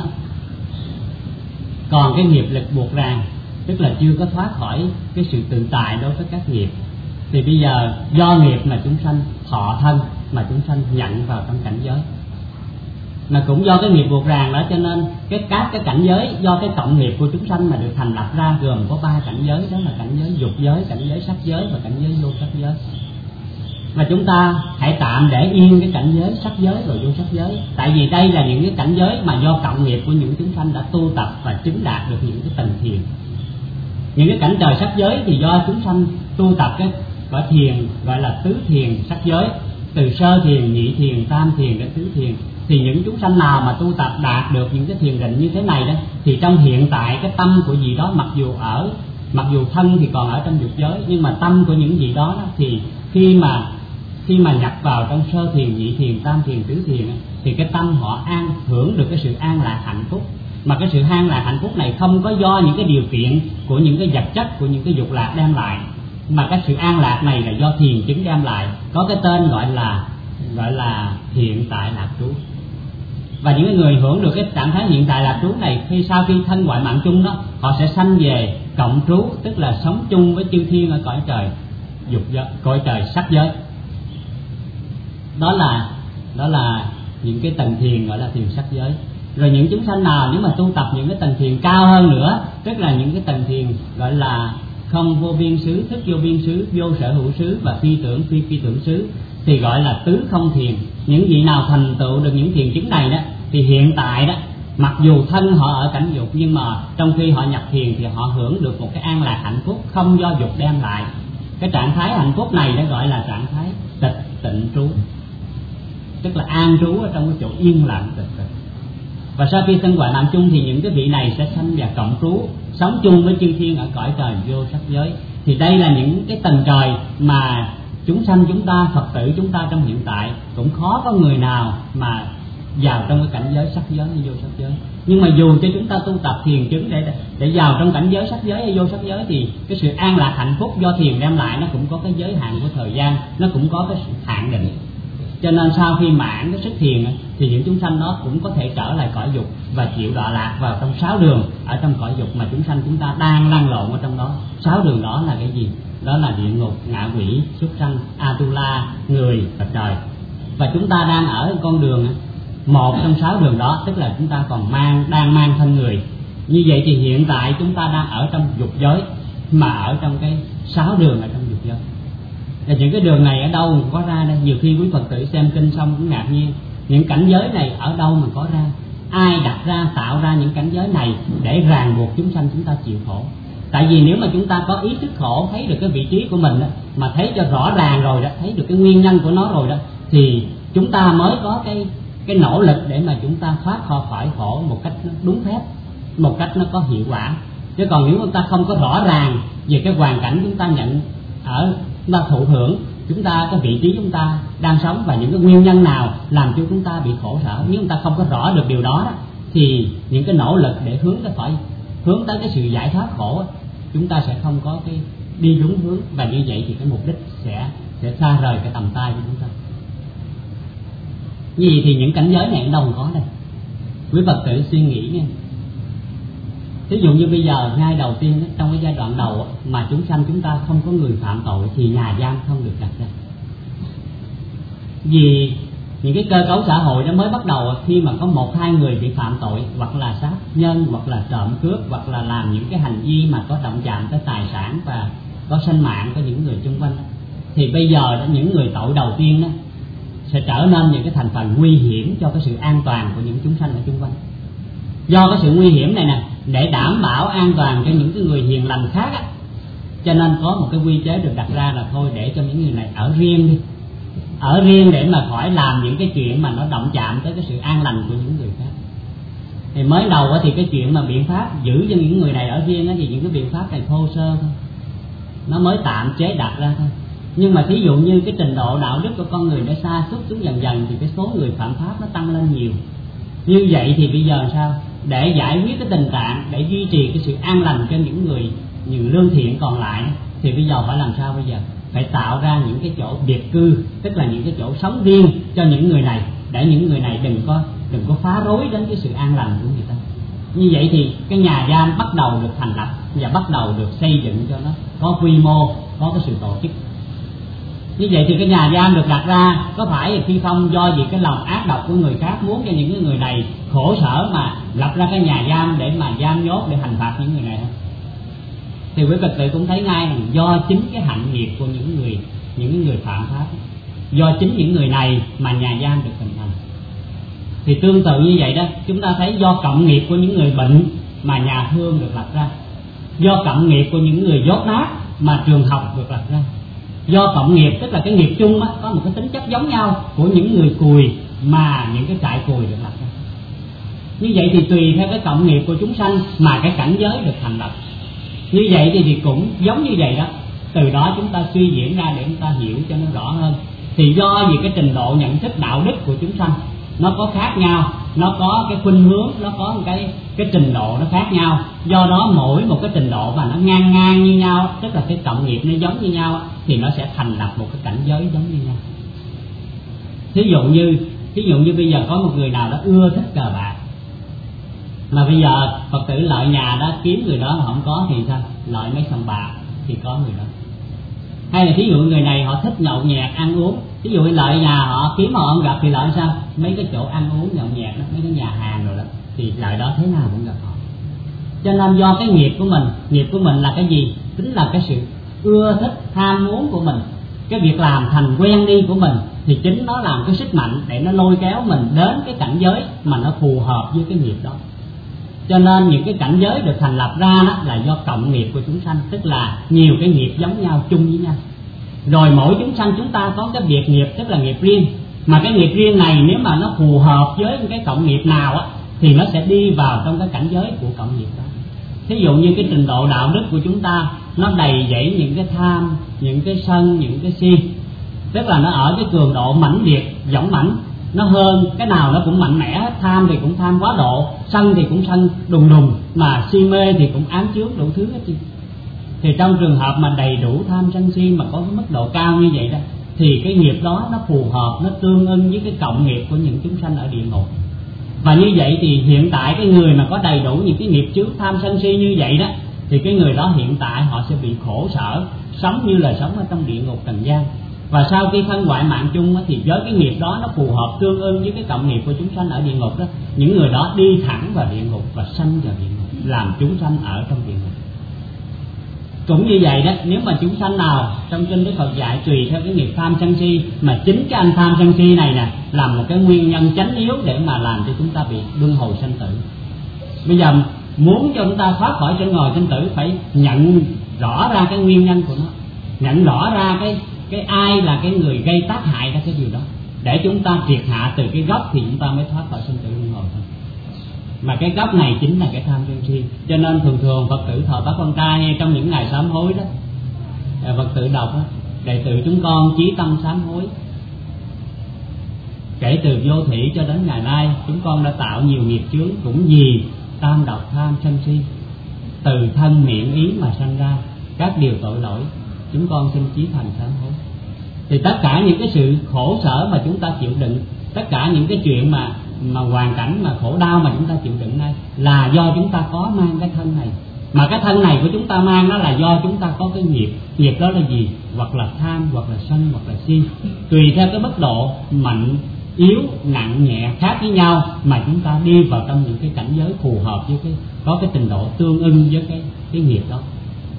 còn cái nghiệp lực buộc ràng, tức là chưa có thoát khỏi cái sự tự tại đối với các nghiệp, thì bây giờ do nghiệp mà chúng sanh thọ thân, mà chúng sanh nhận vào trong cảnh giới. Mà cũng do cái nghiệp buộc ràng đó, cho nên các cái cảnh giới do cái cộng nghiệp của chúng sanh mà được thành lập ra gồm có 3 cảnh giới, đó là cảnh giới dục giới, cảnh giới sắc giới và cảnh giới vô sắc giới. Mà chúng ta hãy tạm để yên cái cảnh giới sắc giới rồi vô sắc giới, tại vì đây là những cái cảnh giới mà do cộng nghiệp của những chúng sanh đã tu tập và chứng đạt được những cái tầng thiền. Những cái cảnh trời sắc giới thì do chúng sanh tu tập cái gọi thiền, gọi là tứ thiền sắc giới, từ sơ thiền, nhị thiền, tam thiền đến tứ thiền. Thì những chúng sanh nào mà tu tập đạt được những cái thiền định như thế này đó, thì trong hiện tại cái tâm của vị đó mặc dù thân thì còn ở trong dục giới, nhưng mà tâm của những vị đó thì khi mà nhập vào trong sơ thiền, nhị thiền, tam thiền, tứ thiền thì cái tâm họ hưởng được cái sự an lạc hạnh phúc. Mà cái sự an lạc hạnh phúc này không có do những cái điều kiện của những cái vật chất, của những cái dục lạc đem lại, mà cái sự an lạc này là do thiền chứng đem lại, có cái tên gọi là hiện tại lạc trú. Và những người hưởng được cái trạng thái hiện tại lạc trú này, sau khi thân ngoại mạng chung đó, họ sẽ sanh về cộng trú, tức là sống chung với chư thiên ở cõi trời dục giới, cõi trời sắc giới. Đó là những cái tầng thiền gọi là thiền sắc giới. Rồi những chúng sanh nào nếu mà tu tập những cái tầng thiền cao hơn nữa, tức là những cái tầng thiền gọi là không vô biên xứ, thức vô biên xứ, vô sở hữu xứ và phi tưởng phi tưởng xứ, thì gọi là tứ không thiền. Những vị nào thành tựu được những thiền chứng này đó, thì hiện tại đó, mặc dù thân họ ở cảnh dục, nhưng mà trong khi họ nhập thiền thì họ hưởng được một cái an lạc hạnh phúc không do dục đem lại. Cái trạng thái hạnh phúc này nó gọi là trạng thái tịch tịnh trú, tức là an trú ở trong cái chỗ yên lặng tịch tịnh. Và sau khi thân ngoại mạng chung thì những cái vị này sẽ sanh vào cộng trú, sống chung với chư thiên ở cõi trời vô sắc giới. Thì đây là những cái tầng trời mà chúng sanh chúng ta, Phật tử chúng ta trong hiện tại cũng khó có người nào mà vào trong cái cảnh giới sắc giới hay vô sắc giới. Nhưng mà dù cho chúng ta tu tập thiền chứng để vào trong cảnh giới sắc giới hay vô sắc giới, thì cái sự an lạc hạnh phúc do thiền đem lại nó cũng có cái giới hạn của thời gian, nó cũng có cái sự hạn định. Cho nên sau khi mãn cái sức thiền thì những chúng sanh đó cũng có thể trở lại cõi dục và chịu đọa lạc vào trong 6 đường ở trong cõi dục mà chúng sanh chúng ta đang lăn lộn ở trong đó. 6 đường đó là cái gì? Đó là địa ngục, ngạ quỷ, súc sanh, Atula, người và trời. Và chúng ta đang ở con đường một trong 6 đường đó, tức là chúng ta còn đang mang thân người. Như vậy thì hiện tại chúng ta đang ở trong dục giới, mà ở trong cái 6 đường ở trong dục giới. Và những cái đường này ở đâu mà có ra đây? Nhiều khi quý Phật tử xem kinh xong cũng ngạc nhiên, những cảnh giới này ở đâu mà có ra? Ai đặt ra, tạo ra những cảnh giới này để ràng buộc chúng sanh chúng ta chịu khổ? Tại vì nếu mà chúng ta có ý thức khổ, thấy được cái vị trí của mình đó, mà thấy cho rõ ràng rồi đó, thấy được cái nguyên nhân của nó rồi đó, thì chúng ta mới có cái nỗ lực để mà chúng ta thoát khỏi khổ một cách nó đúng phép, một cách nó có hiệu quả. Chứ còn nếu chúng ta không có rõ ràng về cái hoàn cảnh chúng ta nhận ở, chúng ta thụ hưởng, chúng ta cái vị trí chúng ta đang sống và những cái nguyên nhân nào làm cho chúng ta bị khổ sở, nếu chúng ta không có rõ được điều đó, thì những cái nỗ lực để hướng tới cái sự giải thoát khổ, chúng ta sẽ không có cái đi đúng hướng, và như vậy thì cái mục đích sẽ xa rời cái tầm tay của chúng ta. Như vậy thì những cảnh giới này đâu có đây? Quý Phật tử suy nghĩ nha. Ví dụ như bây giờ ngay đầu tiên trong cái giai đoạn đầu mà chúng sanh chúng ta không có người phạm tội thì nhà giam không được đặt ra. Vì những cái cơ cấu xã hội nó mới bắt đầu khi mà có 1-2 người bị phạm tội, hoặc là sát nhân, hoặc là trộm cướp, hoặc là làm những cái hành vi mà có động chạm tới tài sản và có sinh mạng của những người xung quanh. Thì bây giờ đó, những người tội đầu tiên đó sẽ trở nên những cái thành phần nguy hiểm cho cái sự an toàn của những chúng sanh ở xung quanh. Do cái sự nguy hiểm này nè, để đảm bảo an toàn cho những cái người hiền lành khác á, cho nên có một cái quy chế được đặt ra là thôi để cho những người này ở riêng đi, ở riêng để mà khỏi làm những cái chuyện mà nó động chạm tới cái sự an lành của những người khác. Thì mới đầu thì cái chuyện mà biện pháp giữ cho những người này ở riêng thì những cái biện pháp này thô sơ thôi, nó mới tạm chế đặt ra thôi. Nhưng mà thí dụ như cái trình độ đạo đức của con người nó sa sút xuống dần dần thì cái số người phạm pháp nó tăng lên nhiều. Như vậy thì bây giờ sao? Để giải quyết cái tình trạng, để duy trì cái sự an lành cho những lương thiện còn lại, thì bây giờ phải làm sao bây giờ? Phải tạo ra những cái chỗ biệt cư, tức là những cái chỗ sống riêng cho những người này, để những người này đừng có phá rối đến cái sự an lành của người ta. Như vậy thì cái nhà giam bắt đầu được thành lập và bắt đầu được xây dựng cho nó có quy mô, có cái sự tổ chức. Như vậy thì cái nhà giam được đặt ra có phải khi không do vì cái lòng ác độc của người khác muốn cho những cái người này khổ sở mà lập ra cái nhà giam để mà giam nhốt, để hành phạt những người này không? Thì quý Phật tử cũng thấy ngay là do chính cái hạnh nghiệp của những người phạm pháp, do chính những người này mà nhà giam được hình thành. Thì tương tự như vậy đó, chúng ta thấy do cộng nghiệp của những người bệnh mà nhà thương được lập ra, do cộng nghiệp của những người dốt nát mà trường học được lập ra, do cộng nghiệp tức là cái nghiệp chung á, có một cái tính chất giống nhau của những người cùi mà những cái trại cùi được lập ra. Như vậy thì tùy theo cái cộng nghiệp của chúng sanh mà cái cảnh giới được thành lập. Như vậy thì cũng giống như vậy đó. Từ đó chúng ta suy diễn ra để chúng ta hiểu cho nó rõ hơn. Thì do vì cái trình độ nhận thức đạo đức của chúng sanh nó có khác nhau, nó có cái khuynh hướng, nó có một cái trình độ nó khác nhau. Do đó mỗi một cái trình độ mà nó ngang như nhau, tức là cái cộng nghiệp nó giống như nhau, thì nó sẽ thành lập một cái cảnh giới giống như nhau. Thí dụ như bây giờ có một người nào đó ưa thích cờ bạc, mà bây giờ Phật tử lợi nhà đó kiếm người đó mà không có thì sao? Lợi mấy sòng bạc thì có người đó. Hay là thí dụ người này họ thích nhậu nhẹt ăn uống, thí dụ lợi nhà họ kiếm mà họ không gặp thì lợi sao? Mấy cái chỗ ăn uống nhậu nhẹt đó, mấy cái nhà hàng rồi đó, thì lợi đó thế nào cũng gặp họ. Cho nên do cái nghiệp của mình là cái gì? Chính là cái sự ưa thích ham muốn của mình, cái việc làm thành quen đi của mình, thì chính nó làm cái sức mạnh để nó lôi kéo mình đến cái cảnh giới mà nó phù hợp với cái nghiệp đó. Cho nên những cái cảnh giới được thành lập ra đó là do cộng nghiệp của chúng sanh, tức là nhiều cái nghiệp giống nhau, chung với nhau. Rồi mỗi chúng sanh chúng ta có cái biệt nghiệp, tức là nghiệp riêng. Mà cái nghiệp riêng này nếu mà nó phù hợp với cái cộng nghiệp nào á, thì nó sẽ đi vào trong cái cảnh giới của cộng nghiệp đó. Thí dụ như cái trình độ đạo đức của chúng ta nó đầy dẫy những cái tham, những cái sân, những cái si, tức là nó ở cái cường độ mãnh liệt, dũng mãnh, nó hơn cái nào nó cũng mạnh mẽ. Tham thì cũng tham quá độ, sân thì cũng sân đùng đùng, mà si mê thì cũng ám chướng đủ thứ hết trơn. Thì trong trường hợp mà đầy đủ tham sân si mà có cái mức độ cao như vậy đó, thì cái nghiệp đó nó phù hợp, nó tương ưng với cái cộng nghiệp của những chúng sanh ở địa ngục. Và như vậy thì hiện tại cái người mà có đầy đủ những cái nghiệp chướng tham sân si như vậy đó, thì cái người đó hiện tại họ sẽ bị khổ sở, sống như là sống ở trong địa ngục trần gian. Và sau khi thân ngoại mạng chung thì với cái nghiệp đó nó phù hợp tương ưng với cái cộng nghiệp của chúng sanh ở địa ngục đó, những người đó đi thẳng vào địa ngục và sanh vào địa ngục, làm chúng sanh ở trong địa ngục. Cũng như vậy đó, nếu mà chúng sanh nào trong kinh Đức Phật dạy tùy theo cái nghiệp tham sân si, mà chính cái anh tham sân si này nè là một cái nguyên nhân chánh yếu để mà làm cho chúng ta bị luân hồi sanh tử. Bây giờ muốn cho chúng ta thoát khỏi luân hồi sanh tử phải nhận rõ ra cái nguyên nhân của nó, nhận rõ ra cái ai là cái người gây tác hại ra cái điều đó, để chúng ta triệt hạ từ cái gốc thì chúng ta mới thoát khỏi sanh tử luân hồi thôi. Mà cái gốc này chính là cái tham sân si. Cho nên thường Phật tử thọ Bát Quan Trai trong những ngày sám hối đó, Phật tử đọc đó, đệ tử chúng con chí tâm sám hối, kể từ vô thủy cho đến ngày nay chúng con đã tạo nhiều nghiệp chướng, cũng vì tam độc tham sân si, từ thân miệng ý mà sanh ra các điều tội lỗi, chúng con xin chí thành sám hối. Thì tất cả những cái sự khổ sở mà chúng ta chịu đựng, tất cả những cái chuyện mà hoàn cảnh mà khổ đau mà chúng ta chịu đựng này là do chúng ta có mang cái thân này. Mà cái thân này của chúng ta mang đó là do chúng ta có cái nghiệp đó là gì? Hoặc là tham, hoặc là sân, hoặc là si. Tùy theo cái mức độ mạnh, yếu, nặng, nhẹ khác với nhau mà chúng ta đi vào trong những cái cảnh giới phù hợp với có cái trình độ tương ưng với cái nghiệp đó.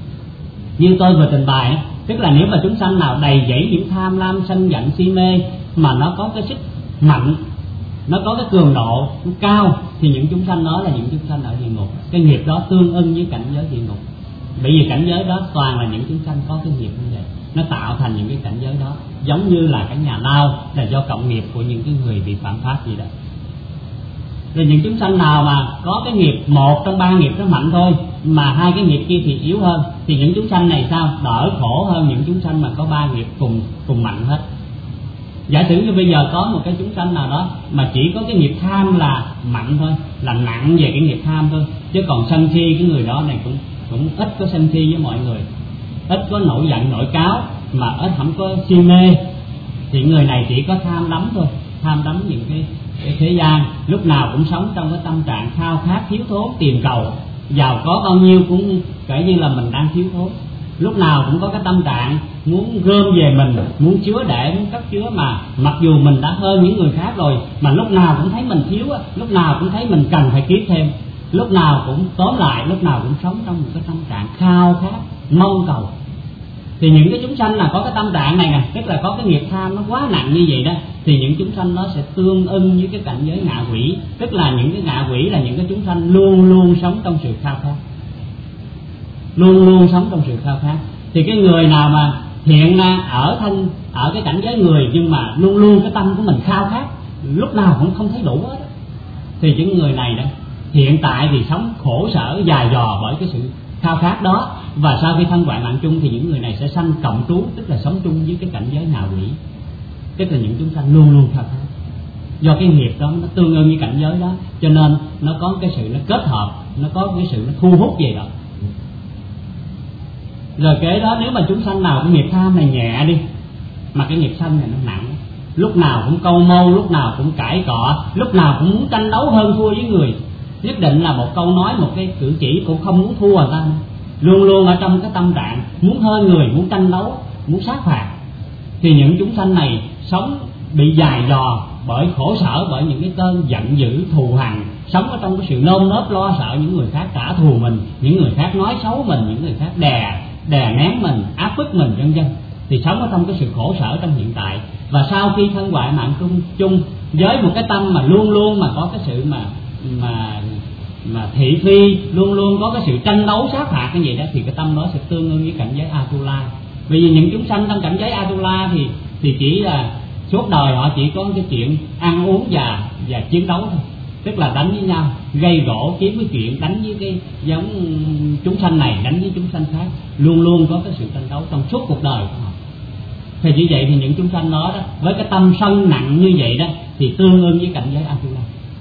Như tôi vừa trình bày, tức là nếu mà chúng sanh nào đầy dẫy những tham lam, sân, giận, si mê mà nó có cái sức mạnh, nó có cái cường độ nó cao, thì những chúng sanh đó là những chúng sanh ở địa ngục. Cái nghiệp đó tương ưng với cảnh giới địa ngục, bởi vì cảnh giới đó toàn là những chúng sanh có cái nghiệp như vậy, nó tạo thành những cái cảnh giới đó, giống như là cái nhà lao là do cộng nghiệp của những cái người bị phạm pháp gì đó. Rồi những chúng sanh nào mà có cái nghiệp một trong ba nghiệp nó mạnh thôi, mà hai cái nghiệp kia thì yếu hơn, thì những chúng sanh này sao đỡ khổ hơn những chúng sanh mà có ba nghiệp cùng mạnh hết. Giả sử như bây giờ có một cái chúng sanh nào đó mà chỉ có cái nghiệp tham là mạnh thôi, là nặng về cái nghiệp tham thôi, chứ còn sân si cái người đó này cũng ít có sân si với mọi người, ít có nổi giận nổi cáo, mà ít không có si mê, thì người này chỉ có tham đắm thôi, tham đắm những cái thế gian, lúc nào cũng sống trong cái tâm trạng khao khát thiếu thốn tìm cầu, giàu có bao nhiêu cũng kể như là mình đang thiếu thốn, lúc nào cũng có cái tâm trạng muốn gom về mình, muốn chứa để, muốn cất chứa, mà mặc dù mình đã hơn những người khác rồi, mà lúc nào cũng thấy mình thiếu, lúc nào cũng thấy mình cần phải kiếm thêm, lúc nào cũng tóm lại lúc nào cũng sống trong một cái tâm trạng khao khát mong cầu. Thì những cái chúng sanh là có cái tâm trạng này nè, tức là có cái nghiệp tham nó quá nặng như vậy đó, thì những chúng sanh nó sẽ tương ưng với cái cảnh giới ngạ quỷ, tức là những cái ngạ quỷ là những cái chúng sanh luôn luôn sống trong sự khao khát, luôn luôn sống trong sự khao khát. Thì cái người nào mà hiện ở cái cảnh giới người, nhưng mà luôn luôn cái tâm của mình khao khát, lúc nào cũng không thấy đủ hết, thì những người này đó hiện tại thì sống khổ sở dài dò bởi cái sự khao khát đó, và sau khi thân hoại mạng chung thì những người này sẽ sanh cộng trú, tức là sống chung với cái cảnh giới ngạ quỷ, tức là những chúng sanh luôn luôn khao khát. Do cái nghiệp đó nó tương ưng với cảnh giới đó, cho nên nó có cái sự nó kết hợp, nó có cái sự nó thu hút về đó. Rồi kế đó, nếu mà chúng sanh nào cái nghiệp tham này nhẹ đi, mà cái nghiệp sân này nó nặng, lúc nào cũng câu mâu, lúc nào cũng cãi cọ, lúc nào cũng muốn tranh đấu hơn thua với người, nhất định là một câu nói, một cái cử chỉ cũng không muốn thua người ta nữa. Luôn luôn ở trong cái tâm trạng muốn hơn người, muốn tranh đấu, muốn sát phạt. Thì những chúng sanh này sống bị dài dò bởi khổ sở, bởi những cái cơn giận dữ thù hằn, sống ở trong cái sự nơm nớp lo sợ những người khác trả thù mình, những người khác nói xấu mình, những người khác đè nén mình, áp bức mình, vân vân. Thì sống ở trong cái sự khổ sở trong hiện tại. Và sau khi thân hoại mạng chung với một cái tâm mà luôn luôn mà có cái sự mà thị phi, luôn luôn có cái sự tranh đấu sát phạt cái gì đó, thì cái tâm đó sẽ tương ưng với cảnh giới Atula. Vì những chúng sanh trong cảnh giới Atula thì chỉ là suốt đời họ chỉ có cái chuyện ăn uống và chiến đấu thôi, tức là đánh với nhau, gây gỗ, kiếm cái chuyện đánh với cái giống chúng sanh này, đánh với chúng sanh khác, luôn luôn có cái sự tranh đấu trong suốt cuộc đời của họ. Thì như vậy thì những chúng sanh đó, với cái tâm sân nặng như vậy đó, thì tương ưng với cảnh giới Atula.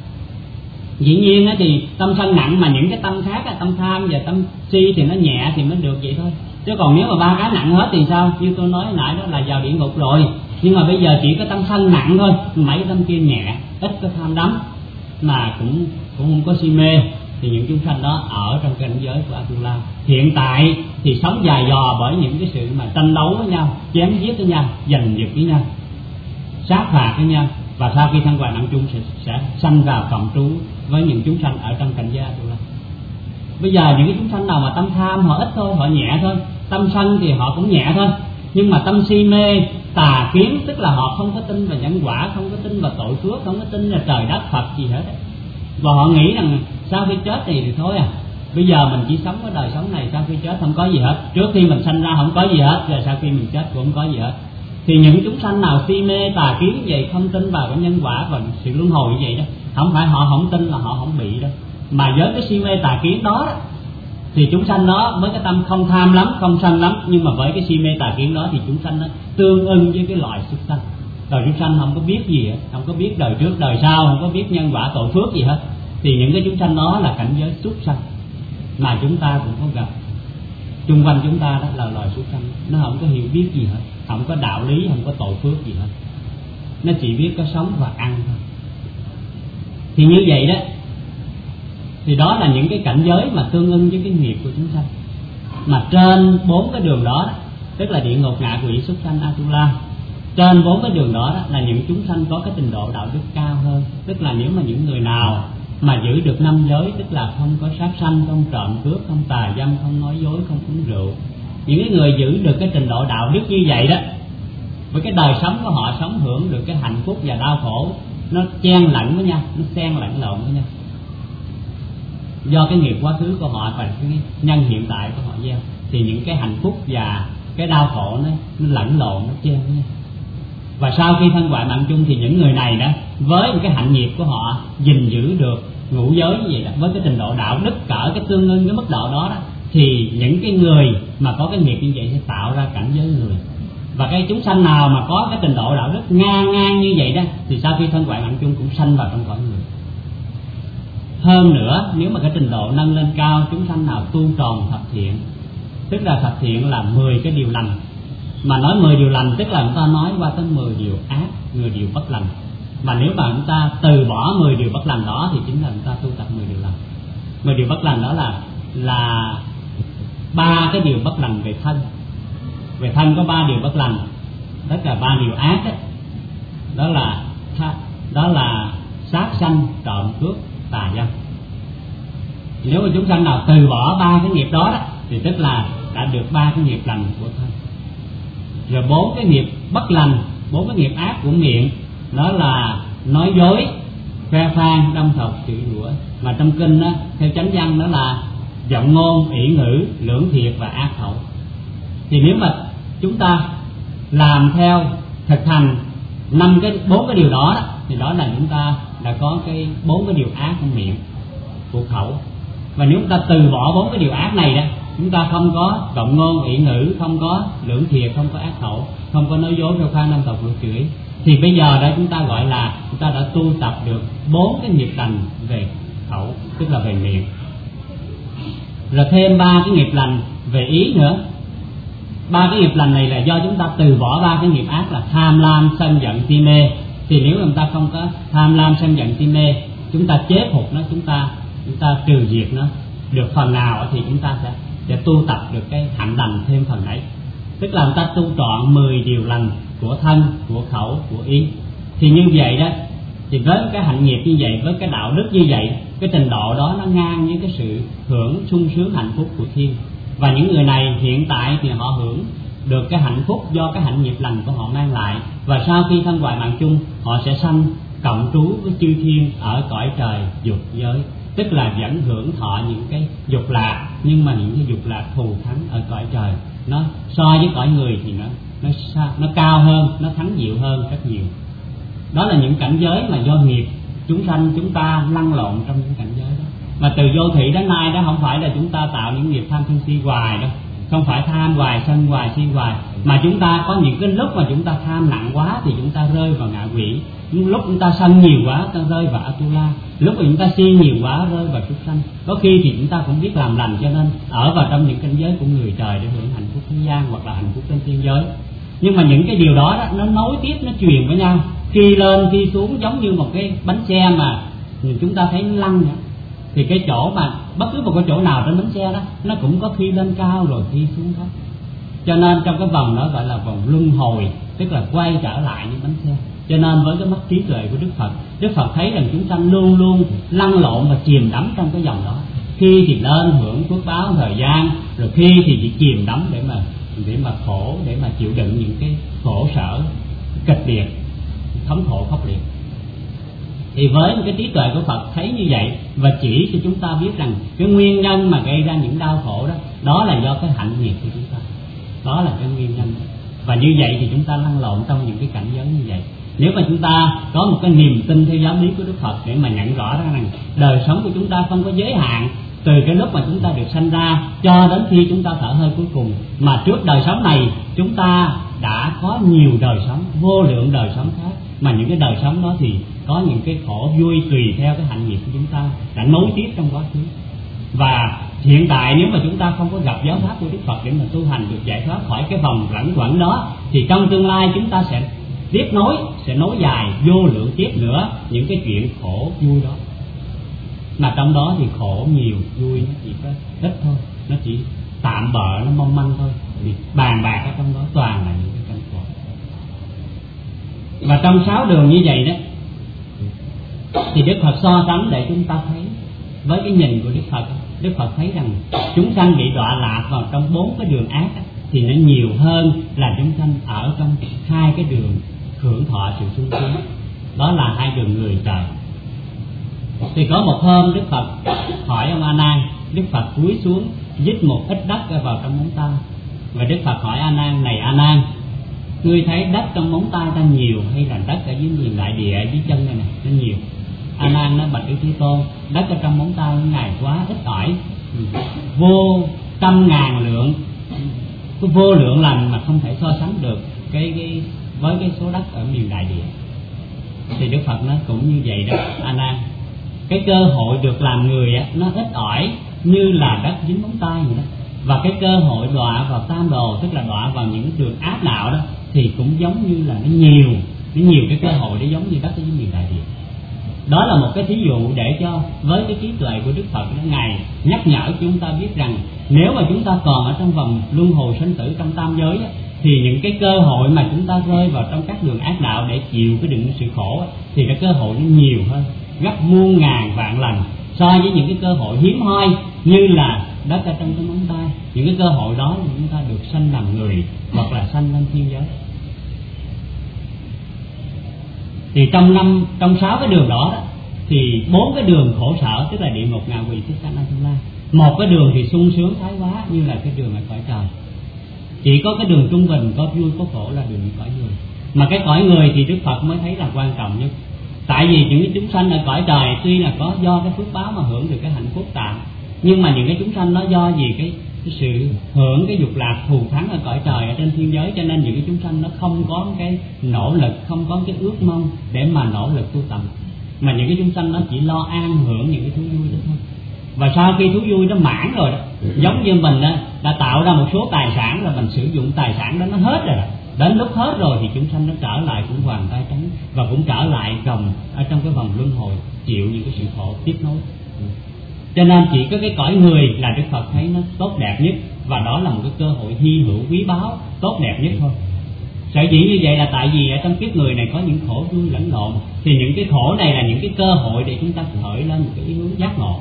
Dĩ nhiên thì tâm sân nặng mà những cái tâm khác, tâm tham và tâm si thì nó nhẹ thì mới được vậy thôi. Chứ còn nếu mà ba cái nặng hết thì sao? Như tôi nói nãy đó là vào địa ngục rồi. Nhưng mà bây giờ chỉ có tâm sân nặng thôi, mấy tâm kia nhẹ, ít có tham đắm, mà cũng không có si mê, thì những chúng sanh đó ở trong cảnh giới của Atula. Hiện tại thì sống dài dò bởi những cái sự mà tranh đấu với nhau, chém giết với nhau, giành giật với nhau, sát phạt với nhau. Và sau khi thân hoại mạng chung sẽ sanh vào cộng trú với những chúng sanh ở trong cảnh giới Atula. Bây giờ những cái chúng sanh nào mà tâm tham họ ít thôi, họ nhẹ thôi, tâm sân thì họ cũng nhẹ thôi, nhưng mà tâm si mê tà kiến, tức là họ không có tin vào nhân quả, không có tin vào tội phước, không có tin vào trời đất Phật gì hết. Và họ nghĩ rằng sau khi chết thì thôi bây giờ mình chỉ sống cái đời sống này, sau khi chết không có gì hết, trước khi mình sanh ra không có gì hết, rồi sau khi mình chết cũng không có gì hết. Thì những chúng sanh nào si mê tà kiến vậy, không tin vào cái nhân quả và sự luân hồi như vậy đó, không phải họ không tin là họ không bị đâu, mà với cái si mê tà kiến đó thì chúng sanh đó với cái tâm không tham lắm, không sân lắm, nhưng mà với cái si mê tà kiến đó thì chúng sanh nó tương ưng với cái loài súc sanh. Rồi chúng sanh không có biết gì hết, không có biết đời trước đời sau, không có biết nhân quả tội phước gì hết, thì những cái chúng sanh đó là cảnh giới súc sanh mà chúng ta cũng có gặp. Chung quanh chúng ta đó là loài súc sanh, nó không có hiểu biết gì hết, không có đạo lý, không có tội phước gì hết, nó chỉ biết có sống và ăn thôi. Thì như vậy đó, thì đó là những cái cảnh giới mà tương ưng với cái nghiệp của chúng sanh. Mà trên 4 cái đường đó, tức là địa ngục, ngạ quỷ, súc sanh, Atula, trên 4 cái đường đó là những chúng sanh có cái trình độ đạo đức cao hơn. Tức là nếu mà những người nào mà giữ được 5 giới, tức là không có sát sanh, không trộm cướp, không tà dâm, không nói dối, không uống rượu, những cái người giữ được cái trình độ đạo đức như vậy đó, với cái đời sống của họ sống hưởng được cái hạnh phúc và đau khổ nó chen lẫn với nhau, nó xen lẫn lộn với nhau, do cái nghiệp quá khứ của họ và cái nhân hiện tại của họ gieo, thì những cái hạnh phúc và cái đau khổ nó lẫn lộn, nó chen với nhau. Và sau khi thân ngoại mạng chung thì những người này đó, với một cái hạnh nghiệp của họ gìn giữ được ngũ giới như vậy đó, với cái trình độ đạo đức cỡ cái tương ưng cái mức độ đó đó, thì những cái người mà có cái nghiệp như vậy sẽ tạo ra cảnh giới người. Và cái chúng sanh nào mà có cái trình độ đạo đức ngang như vậy đó, thì sau khi thân ngoại mạng chung cũng sanh vào trong cõi người. Hơn nữa, nếu mà cái trình độ nâng lên cao, chúng sanh nào tu tròn thập thiện, tức là thập thiện là 10 cái điều lành. Mà nói 10 điều lành tức là chúng ta nói qua tới 10 điều ác, 10 điều bất lành. Mà nếu mà chúng ta từ bỏ 10 điều bất lành đó thì chính là chúng ta tu tập 10 điều lành. 10 điều bất lành đó là 3 cái điều bất lành về thân. Về thân có 3 điều bất lành, tất cả 3 điều ác đó, đó là sát sanh, trộm cướp, tà dâm. Nếu mà chúng sanh nào từ bỏ 3 cái nghiệp đó, thì tức là đã được 3 cái nghiệp lành của thân. Rồi 4 cái nghiệp bất lành, 4 cái nghiệp ác của miệng, đó là nói dối, khoe khoang, đâm thọc, chửi rủa. Mà trong kinh đó, theo chánh văn đó là giọng ngôn, ỷ ngữ, lưỡng thiệt và ác khẩu. Thì nếu mà chúng ta làm theo, thực hành 4 cái điều đó, thì đó là chúng ta đã có cái 4 cái điều ác của miệng, của khẩu. Và nếu chúng ta từ bỏ 4 cái điều ác này đó, chúng ta không có giọng ngôn, ỷ ngữ, không có lưỡng thiệt, không có ác khẩu, không có nói dối, khoe khoang, đâm thọc, chửi, thì bây giờ đó chúng ta gọi là chúng ta đã tu tập được 4 cái nghiệp lành về khẩu, tức là về miệng. Rồi thêm 3 cái nghiệp lành về ý nữa. 3 cái nghiệp lành này là do chúng ta từ bỏ 3 cái nghiệp ác là tham lam, sân giận, si mê. Thì nếu chúng ta không có tham lam, sân giận, si mê, chúng ta chế phục nó, chúng ta trừ diệt nó được phần nào, thì chúng ta sẽ tu tập được cái hạnh lành thêm phần ấy. Tức là chúng ta tu trọn 10 điều lành của thân, của khẩu, của ý. Thì như vậy đó, thì với cái hạnh nghiệp như vậy, với cái đạo đức như vậy, cái trình độ đó nó ngang với cái sự hưởng sung sướng hạnh phúc của thiên. Và những người này hiện tại thì họ hưởng được cái hạnh phúc do cái hạnh nghiệp lành của họ mang lại. Và sau khi thân ngoại mạng chung, họ sẽ sanh cộng trú với chư thiên ở cõi trời dục giới, tức là vẫn hưởng thọ những cái dục lạc, nhưng mà những cái dục lạc thù thắng ở cõi trời, nó so với cõi người thì nó cao hơn, nó thắng diệu hơn rất nhiều. Đó là những cảnh giới mà do nghiệp chúng sanh chúng ta lăn lộn trong những cảnh giới đó. Mà từ vô thị đến nay đó, không phải là chúng ta tạo những nghiệp tham sân si hoài đâu, không phải tham hoài, sân hoài, si hoài, mà chúng ta có những cái lúc mà chúng ta tham nặng quá thì chúng ta rơi vào ngạ quỷ, những lúc chúng ta sân nhiều quá ta rơi vào Atula, lúc mà chúng ta si nhiều quá rơi vào súc sanh. Có khi thì chúng ta cũng biết làm lành, cho nên ở vào trong những cảnh giới của người trời để hưởng hạnh phúc thế gian hoặc là hạnh phúc trên thiên giới. Nhưng mà những cái điều đó, nó nối tiếp, nó truyền với nhau, khi lên khi xuống, giống như một cái bánh xe mà chúng ta thấy nó lăn nữa. Thì cái chỗ mà bất cứ một cái chỗ nào trên bánh xe đó, nó cũng có khi lên cao rồi khi xuống thấp. Cho nên trong cái vòng đó gọi là vòng luân hồi, tức là quay trở lại như bánh xe. Cho nên với cái mắt trí tuệ của Đức Phật thấy rằng chúng sanh luôn luôn lăn lộn và chìm đắm trong cái dòng đó. Khi thì lên hưởng phước báo thời gian, rồi khi thì chỉ chìm đắm để mà khổ, để mà chịu đựng những cái khổ sở kịch liệt, thống khổ khốc liệt. Thì với một cái trí tuệ của Phật thấy như vậy và chỉ cho chúng ta biết rằng cái nguyên nhân mà gây ra những đau khổ đó, đó là do cái hạnh nghiệp của chúng ta. Đó là cái nguyên nhân. Và như vậy thì chúng ta lăn lộn trong những cái cảnh giới như vậy. Nếu mà chúng ta có một cái niềm tin theo giáo lý của Đức Phật để mà nhận rõ ra rằng đời sống của chúng ta không có giới hạn từ cái lúc mà chúng ta được sanh ra cho đến khi chúng ta thở hơi cuối cùng, mà trước đời sống này chúng ta đã có nhiều đời sống, vô lượng đời sống khác, mà những cái đời sống đó thì có những cái khổ vui tùy theo cái hạnh nghiệp của chúng ta đã nối tiếp trong quá khứ. Và hiện tại nếu mà chúng ta không có gặp giáo pháp của Đức Phật để mà tu hành được giải thoát khỏi cái vòng lẩn quẩn đó, thì trong tương lai chúng ta sẽ tiếp nối, sẽ nối dài vô lượng tiếp nữa những cái chuyện khổ vui đó. Mà trong đó thì khổ nhiều, vui nó chỉ có ít thôi, nó chỉ tạm bợ, nó mong manh thôi. Vì bàn bạc ở trong đó toàn là những cái cảnh khổ. Và trong 6 đường như vậy đó, thì Đức Phật so sánh để chúng ta thấy với cái nhìn của Đức Phật thấy rằng chúng sanh bị đọa lạc vào trong 4 cái đường ác đó, thì nó nhiều hơn là chúng sanh ở trong hai cái đường hưởng thọ sự sung sướng, đó là hai đường người trời. Thì có một hôm Đức Phật hỏi ông A Nan, Đức Phật cúi xuống dít một ít đất vào trong móng tay, và Đức Phật hỏi A Nan: này A Nan, ngươi thấy đất trong móng tay ta nhiều hay là đất ở dưới miền đại địa, ở dưới chân này nè nó nhiều? A Nan nó: bạch Đức Thế Tôn, đất ở trong móng tay ngài quá ít ỏi, vô trăm ngàn lượng, cái vô lượng lần mà không thể so sánh được với cái số đất ở miền đại địa. Thì Đức Phật nó cũng như vậy đó A Nan, cái cơ hội được làm người á, nó ít ỏi như là đất dính móng tay vậy đó, và cái cơ hội đọa vào tam đồ, tức là đọa vào những đường ác đạo đó, thì cũng giống như là nó nhiều cái cơ hội để giống như đất ở dưới miền đại địa. Đó là một cái thí dụ để cho với cái trí tuệ của Đức Phật đó, ngài nhắc nhở chúng ta biết rằng nếu mà chúng ta còn ở trong vòng luân hồi sinh tử trong tam giới á, thì những cái cơ hội mà chúng ta rơi vào trong các đường ác đạo để chịu cái đựng sự khổ á, thì cái cơ hội nó nhiều hơn gấp muôn ngàn vạn lần so với những cái cơ hội hiếm hoi như là đất ở trong cái móng tay. Những cái cơ hội đó là chúng ta được sanh làm người hoặc là sanh lên thiên giới. Thì trong 6 cái đường đó, thì 4 cái đường khổ sở, tức là địa ngục, ngạ quỷ, thích ca na tu la. Một cái đường thì sung sướng thái quá như là cái đường ở cõi trời. Chỉ có cái đường trung bình, có vui có khổ là đường cõi người. Mà cái cõi người thì Đức Phật mới thấy là quan trọng nhất. Tại vì những cái chúng sanh ở cõi trời tuy là có do cái phước báo mà hưởng được cái hạnh phúc tạm, nhưng mà những cái chúng sanh nó do gì cái sự hưởng cái dục lạc thù thắng ở cõi trời, ở trên thiên giới, cho nên những cái chúng sanh nó không có cái nỗ lực, không có cái ước mong để mà nỗ lực tu tập, mà những cái chúng sanh nó chỉ lo an hưởng những cái thú vui đó thôi. Và sau khi thú vui nó mãn rồi đó, giống như mình đã tạo ra một số tài sản, là mình sử dụng tài sản đó nó hết rồi đó. Đến lúc hết rồi thì chúng sanh nó trở lại cũng hoàn tay trắng, và cũng trở lại gồng ở trong cái vòng luân hồi chịu những cái sự khổ tiếp nối. Cho nên chỉ có cái cõi người là Đức Phật thấy nó tốt đẹp nhất, và đó là một cái cơ hội hy hữu quý báu tốt đẹp nhất thôi. Sở dĩ như vậy là tại vì ở trong kiếp người này có những khổ vui lẫn lộn, thì những cái khổ này là những cái cơ hội để chúng ta khởi lên một cái ý hướng giác ngộ,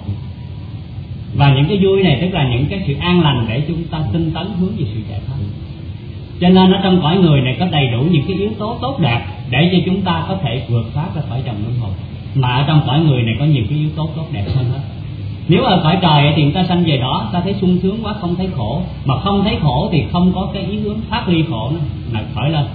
và những cái vui này tức là những cái sự an lành để chúng ta tinh tấn hướng về sự giải thoát. Cho nên ở trong cõi người này có đầy đủ những cái yếu tố tốt đẹp để cho chúng ta có thể vượt thoát ra khỏi dòng luân hồi. Mà ở trong cõi người này có nhiều cái yếu tố tốt đẹp hơn hết. Nếu ở cõi trời thì người ta sanh về đó, ta thấy sung sướng quá, không thấy khổ. Mà không thấy khổ thì không có cái ý hướng thoát ly khổ nữa, là khởi lên.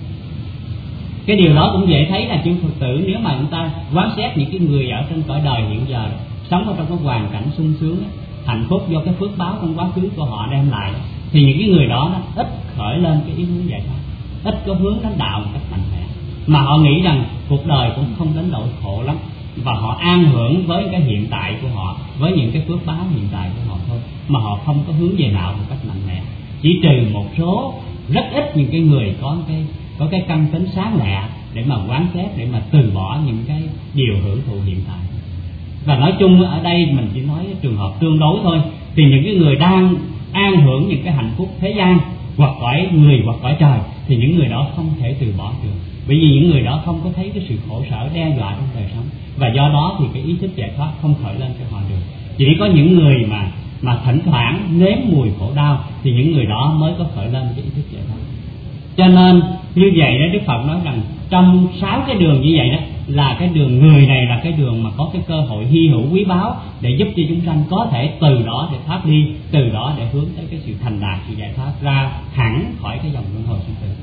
Cái điều đó cũng dễ thấy là chư Phật tử, nếu mà chúng ta quán xét những cái người ở trên cõi đời hiện giờ sống ở trong cái hoàn cảnh sung sướng, hạnh phúc do cái phước báo trong quá khứ của họ đem lại, thì những cái người đó nó ít khởi lên cái ý hướng giải thoát, ít có hướng đến đạo một cách mạnh mẽ, mà họ nghĩ rằng cuộc đời cũng không đến nỗi khổ lắm, và họ an hưởng với cái hiện tại của họ, với những cái phước báo hiện tại của họ thôi, mà họ không có hướng về đạo một cách mạnh mẽ. Chỉ trừ một số rất ít những cái người có cái căn tính sáng lạ để mà quán xét, để mà từ bỏ những cái điều hưởng thụ hiện tại. Và nói chung ở đây mình chỉ nói trường hợp tương đối thôi, thì những cái người đang an hưởng những cái hạnh phúc thế gian, hoặc cõi người hoặc cõi trời, thì những người đó không thể từ bỏ được, bởi vì những người đó không có thấy cái sự khổ sở đe dọa trong đời sống, và do đó thì cái ý thức giải thoát không khởi lên cho họ được. Chỉ có những người mà thỉnh thoảng nếm mùi khổ đau thì những người đó mới có khởi lên cái ý thức giải thoát. Cho nên như vậy đó, Đức Phật nói rằng trong 6 cái đường như vậy đó, là cái đường người này là cái đường mà có cái cơ hội hy hữu quý báu để giúp cho chúng sanh có thể từ đó để thoát đi, từ đó để hướng tới cái sự thành đạt, sự giải thoát ra hẳn khỏi cái dòng luân hồi sinh tử.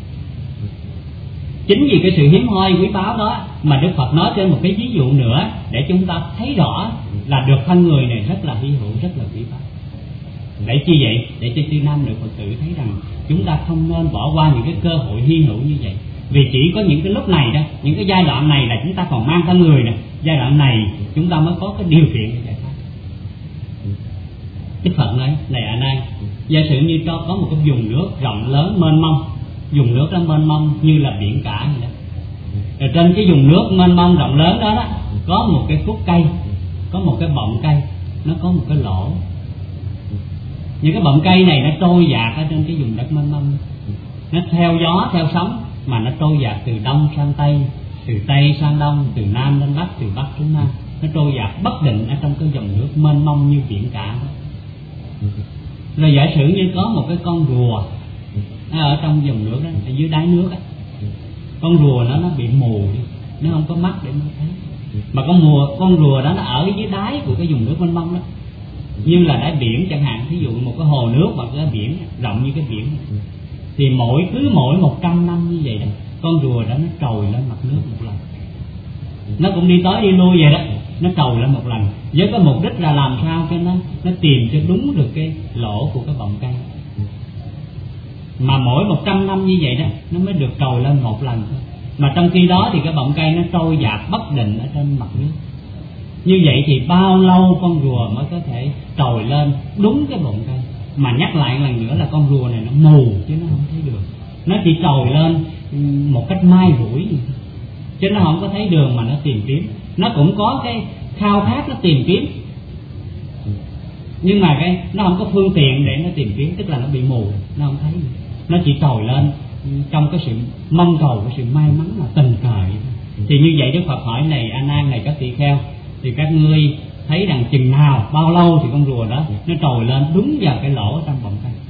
Chính vì cái sự hiếm hoi quý báu đó mà Đức Phật nói trên một cái ví dụ nữa để chúng ta thấy rõ là được thân người này rất là hy hữu, rất là quý báu. Để chi vậy? Để cho chư nam nữ Phật tử thấy rằng chúng ta không nên bỏ qua những cái cơ hội hy hữu như vậy. Vì chỉ có những cái lúc này đó, những cái giai đoạn này là chúng ta còn mang thân người nè, giai đoạn này chúng ta mới có cái điều kiện để giải thoát. Đức Phật nói: này A Nan, giả sử như có một cái vùng nước rộng lớn mênh mông, vùng nước đó mênh mông như là biển cả vậy đó. Rồi trên cái vùng nước mênh mông rộng lớn đó có một cái khúc cây, có một cái bọng cây, nó có một cái lỗ. Những cái bọng cây này nó trôi dạt ở trên cái vùng đất mênh mông, nó theo gió theo sóng mà nó trôi dạt từ đông sang tây, từ tây sang đông, từ nam đến bắc, từ bắc xuống nam. Nó trôi dạt bất định ở trong cái dòng nước mênh mông như biển cả đó. Rồi giả sử như có một cái con rùa ở trong dòng nước đó, ở dưới đáy nước đó. Con rùa nó bị mù đi, nó không có mắt để nó thấy. Mà con rùa đó nó ở dưới đáy của cái vùng nước mênh mông đó, như là đáy biển chẳng hạn, ví dụ một cái hồ nước hoặc cái biển rộng như cái biển, thì cứ mỗi 100 năm như vậy đó, con rùa đó nó trồi lên mặt nước một lần. Nó cũng đi tới đi lui vậy đó, nó trồi lên một lần với cái mục đích là làm sao cho nó tìm cho đúng được cái lỗ của cái bọng cây. Mà mỗi 100 năm như vậy đó nó mới được trồi lên một lần thôi. Mà trong khi đó thì cái bọng cây nó trôi dạt bất định ở trên mặt nước. Như vậy thì bao lâu con rùa mới có thể trồi lên đúng cái bọng cây? Mà nhắc lại lần nữa là con rùa này nó mù chứ nó không thấy đường. Nó chỉ trồi lên một cách mai rủi chứ nó không có thấy đường mà nó tìm kiếm. Nó cũng có cái khao khát nó tìm kiếm, nhưng mà nó không có phương tiện để nó tìm kiếm, tức là nó bị mù, nó không thấy. Nó chỉ trồi lên trong cái sự mong cầu, cái sự may mắn là tình cờ. Thì như vậy Đức Phật hỏi này, A Nan này, các tỳ kheo, thì các ngươi thấy rằng chừng nào, bao lâu thì con rùa đó nó trồi lên đúng vào cái lỗ trong bọng cây.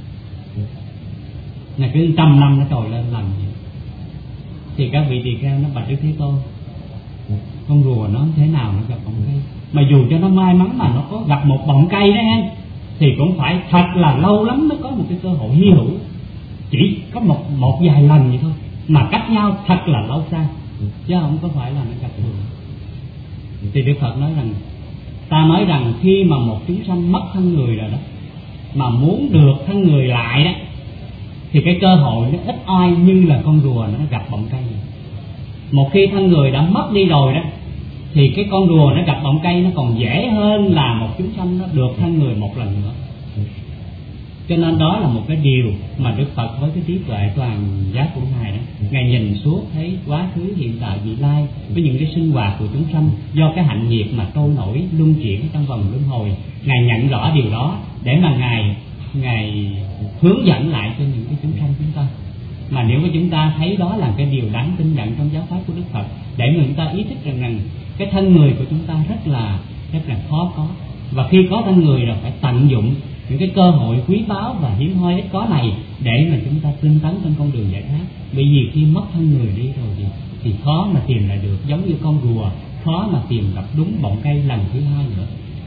Là cứ 100 năm nó trồi lên lần vậy. Thì các vị tỳ kheo nó bạch Đức Thế Tôn, con rùa nó không thế nào nó gặp bọng cây, mà dù cho nó may mắn mà nó có gặp một bọng cây đó ha, thì cũng phải thật là lâu lắm mới có một cái cơ hội hy hữu. Chỉ có một vài lần vậy thôi, mà cách nhau thật là lâu xa, chứ không có phải là nó gặp thường. Thì Đức Phật nói rằng, ta nói rằng khi mà một chúng sanh mất thân người rồi đó, mà muốn được thân người lại đó, thì cái cơ hội nó ít oi như là con rùa nó gặp bọng cây. Một khi thân người đã mất đi rồi đó, thì cái con rùa nó gặp bọng cây nó còn dễ hơn là một chúng sanh nó được thân người một lần nữa. Cho nên đó là một cái điều mà Đức Phật với cái trí tuệ toàn giác của Ngài đó, Ngài nhìn suốt thấy quá khứ, hiện tại, vị lai với những cái sinh hoạt của chúng sanh do cái hạnh nghiệp mà trôi nổi luân chuyển trong vòng luân hồi. Ngài nhận rõ điều đó để mà Ngài hướng dẫn lại cho những cái chúng sanh chúng ta. Mà nếu mà chúng ta thấy đó là cái điều đáng tin nhận trong giáo pháp của Đức Phật, để người ta ý thức rằng cái thân người của chúng ta rất là khó có, và khi có thân người rồi phải tận dụng những cái cơ hội quý báu và hiếm hoi ít có này để mà chúng ta tinh tấn trên con đường giải thoát. Bởi vì khi mất thân người đi rồi thì khó mà tìm lại được, giống như con rùa khó mà tìm gặp đúng bọng cây lần thứ hai nữa.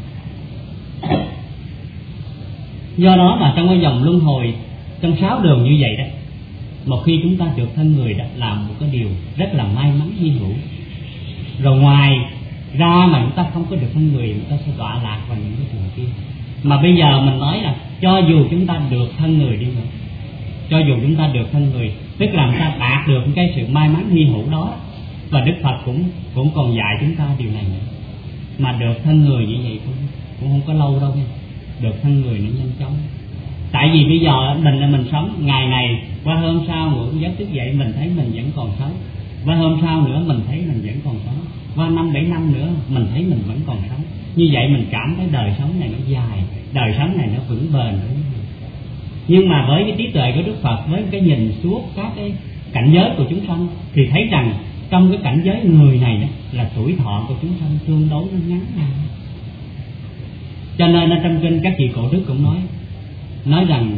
Do đó mà trong cái dòng luân hồi, trong 6 đường như vậy đó, một khi chúng ta được thân người đó là một cái điều rất là may mắn hy hữu. Rồi ngoài ra mà chúng ta không có được thân người, chúng ta sẽ đọa lạc vào những cái trường kia. Mà bây giờ mình nói là cho dù chúng ta được thân người đi nữa, cho dù chúng ta được thân người, tức là chúng ta đạt được cái sự may mắn hy hữu đó, và Đức Phật cũng còn dạy chúng ta điều này nữa. Mà được thân người như vậy cũng không có lâu đâu nha. Được thân người nó nhanh chóng. Tại vì bây giờ mình sống ngày này, qua hôm sau ngủ giấc thức dậy mình thấy mình vẫn còn sống, qua hôm sau nữa mình thấy mình vẫn còn sống, qua 5-7 năm nữa mình thấy mình vẫn còn sống. Như vậy mình cảm thấy đời sống này nó dài, đời sống này nó vững bền. Nhưng mà với cái trí tuệ của Đức Phật, với cái nhìn suốt các cái cảnh giới của chúng sanh, thì thấy rằng trong cái cảnh giới người này đó, là tuổi thọ của chúng sanh tương đối nó ngắn hơn. Cho nên ở trong kinh các vị cổ đức cũng nói rằng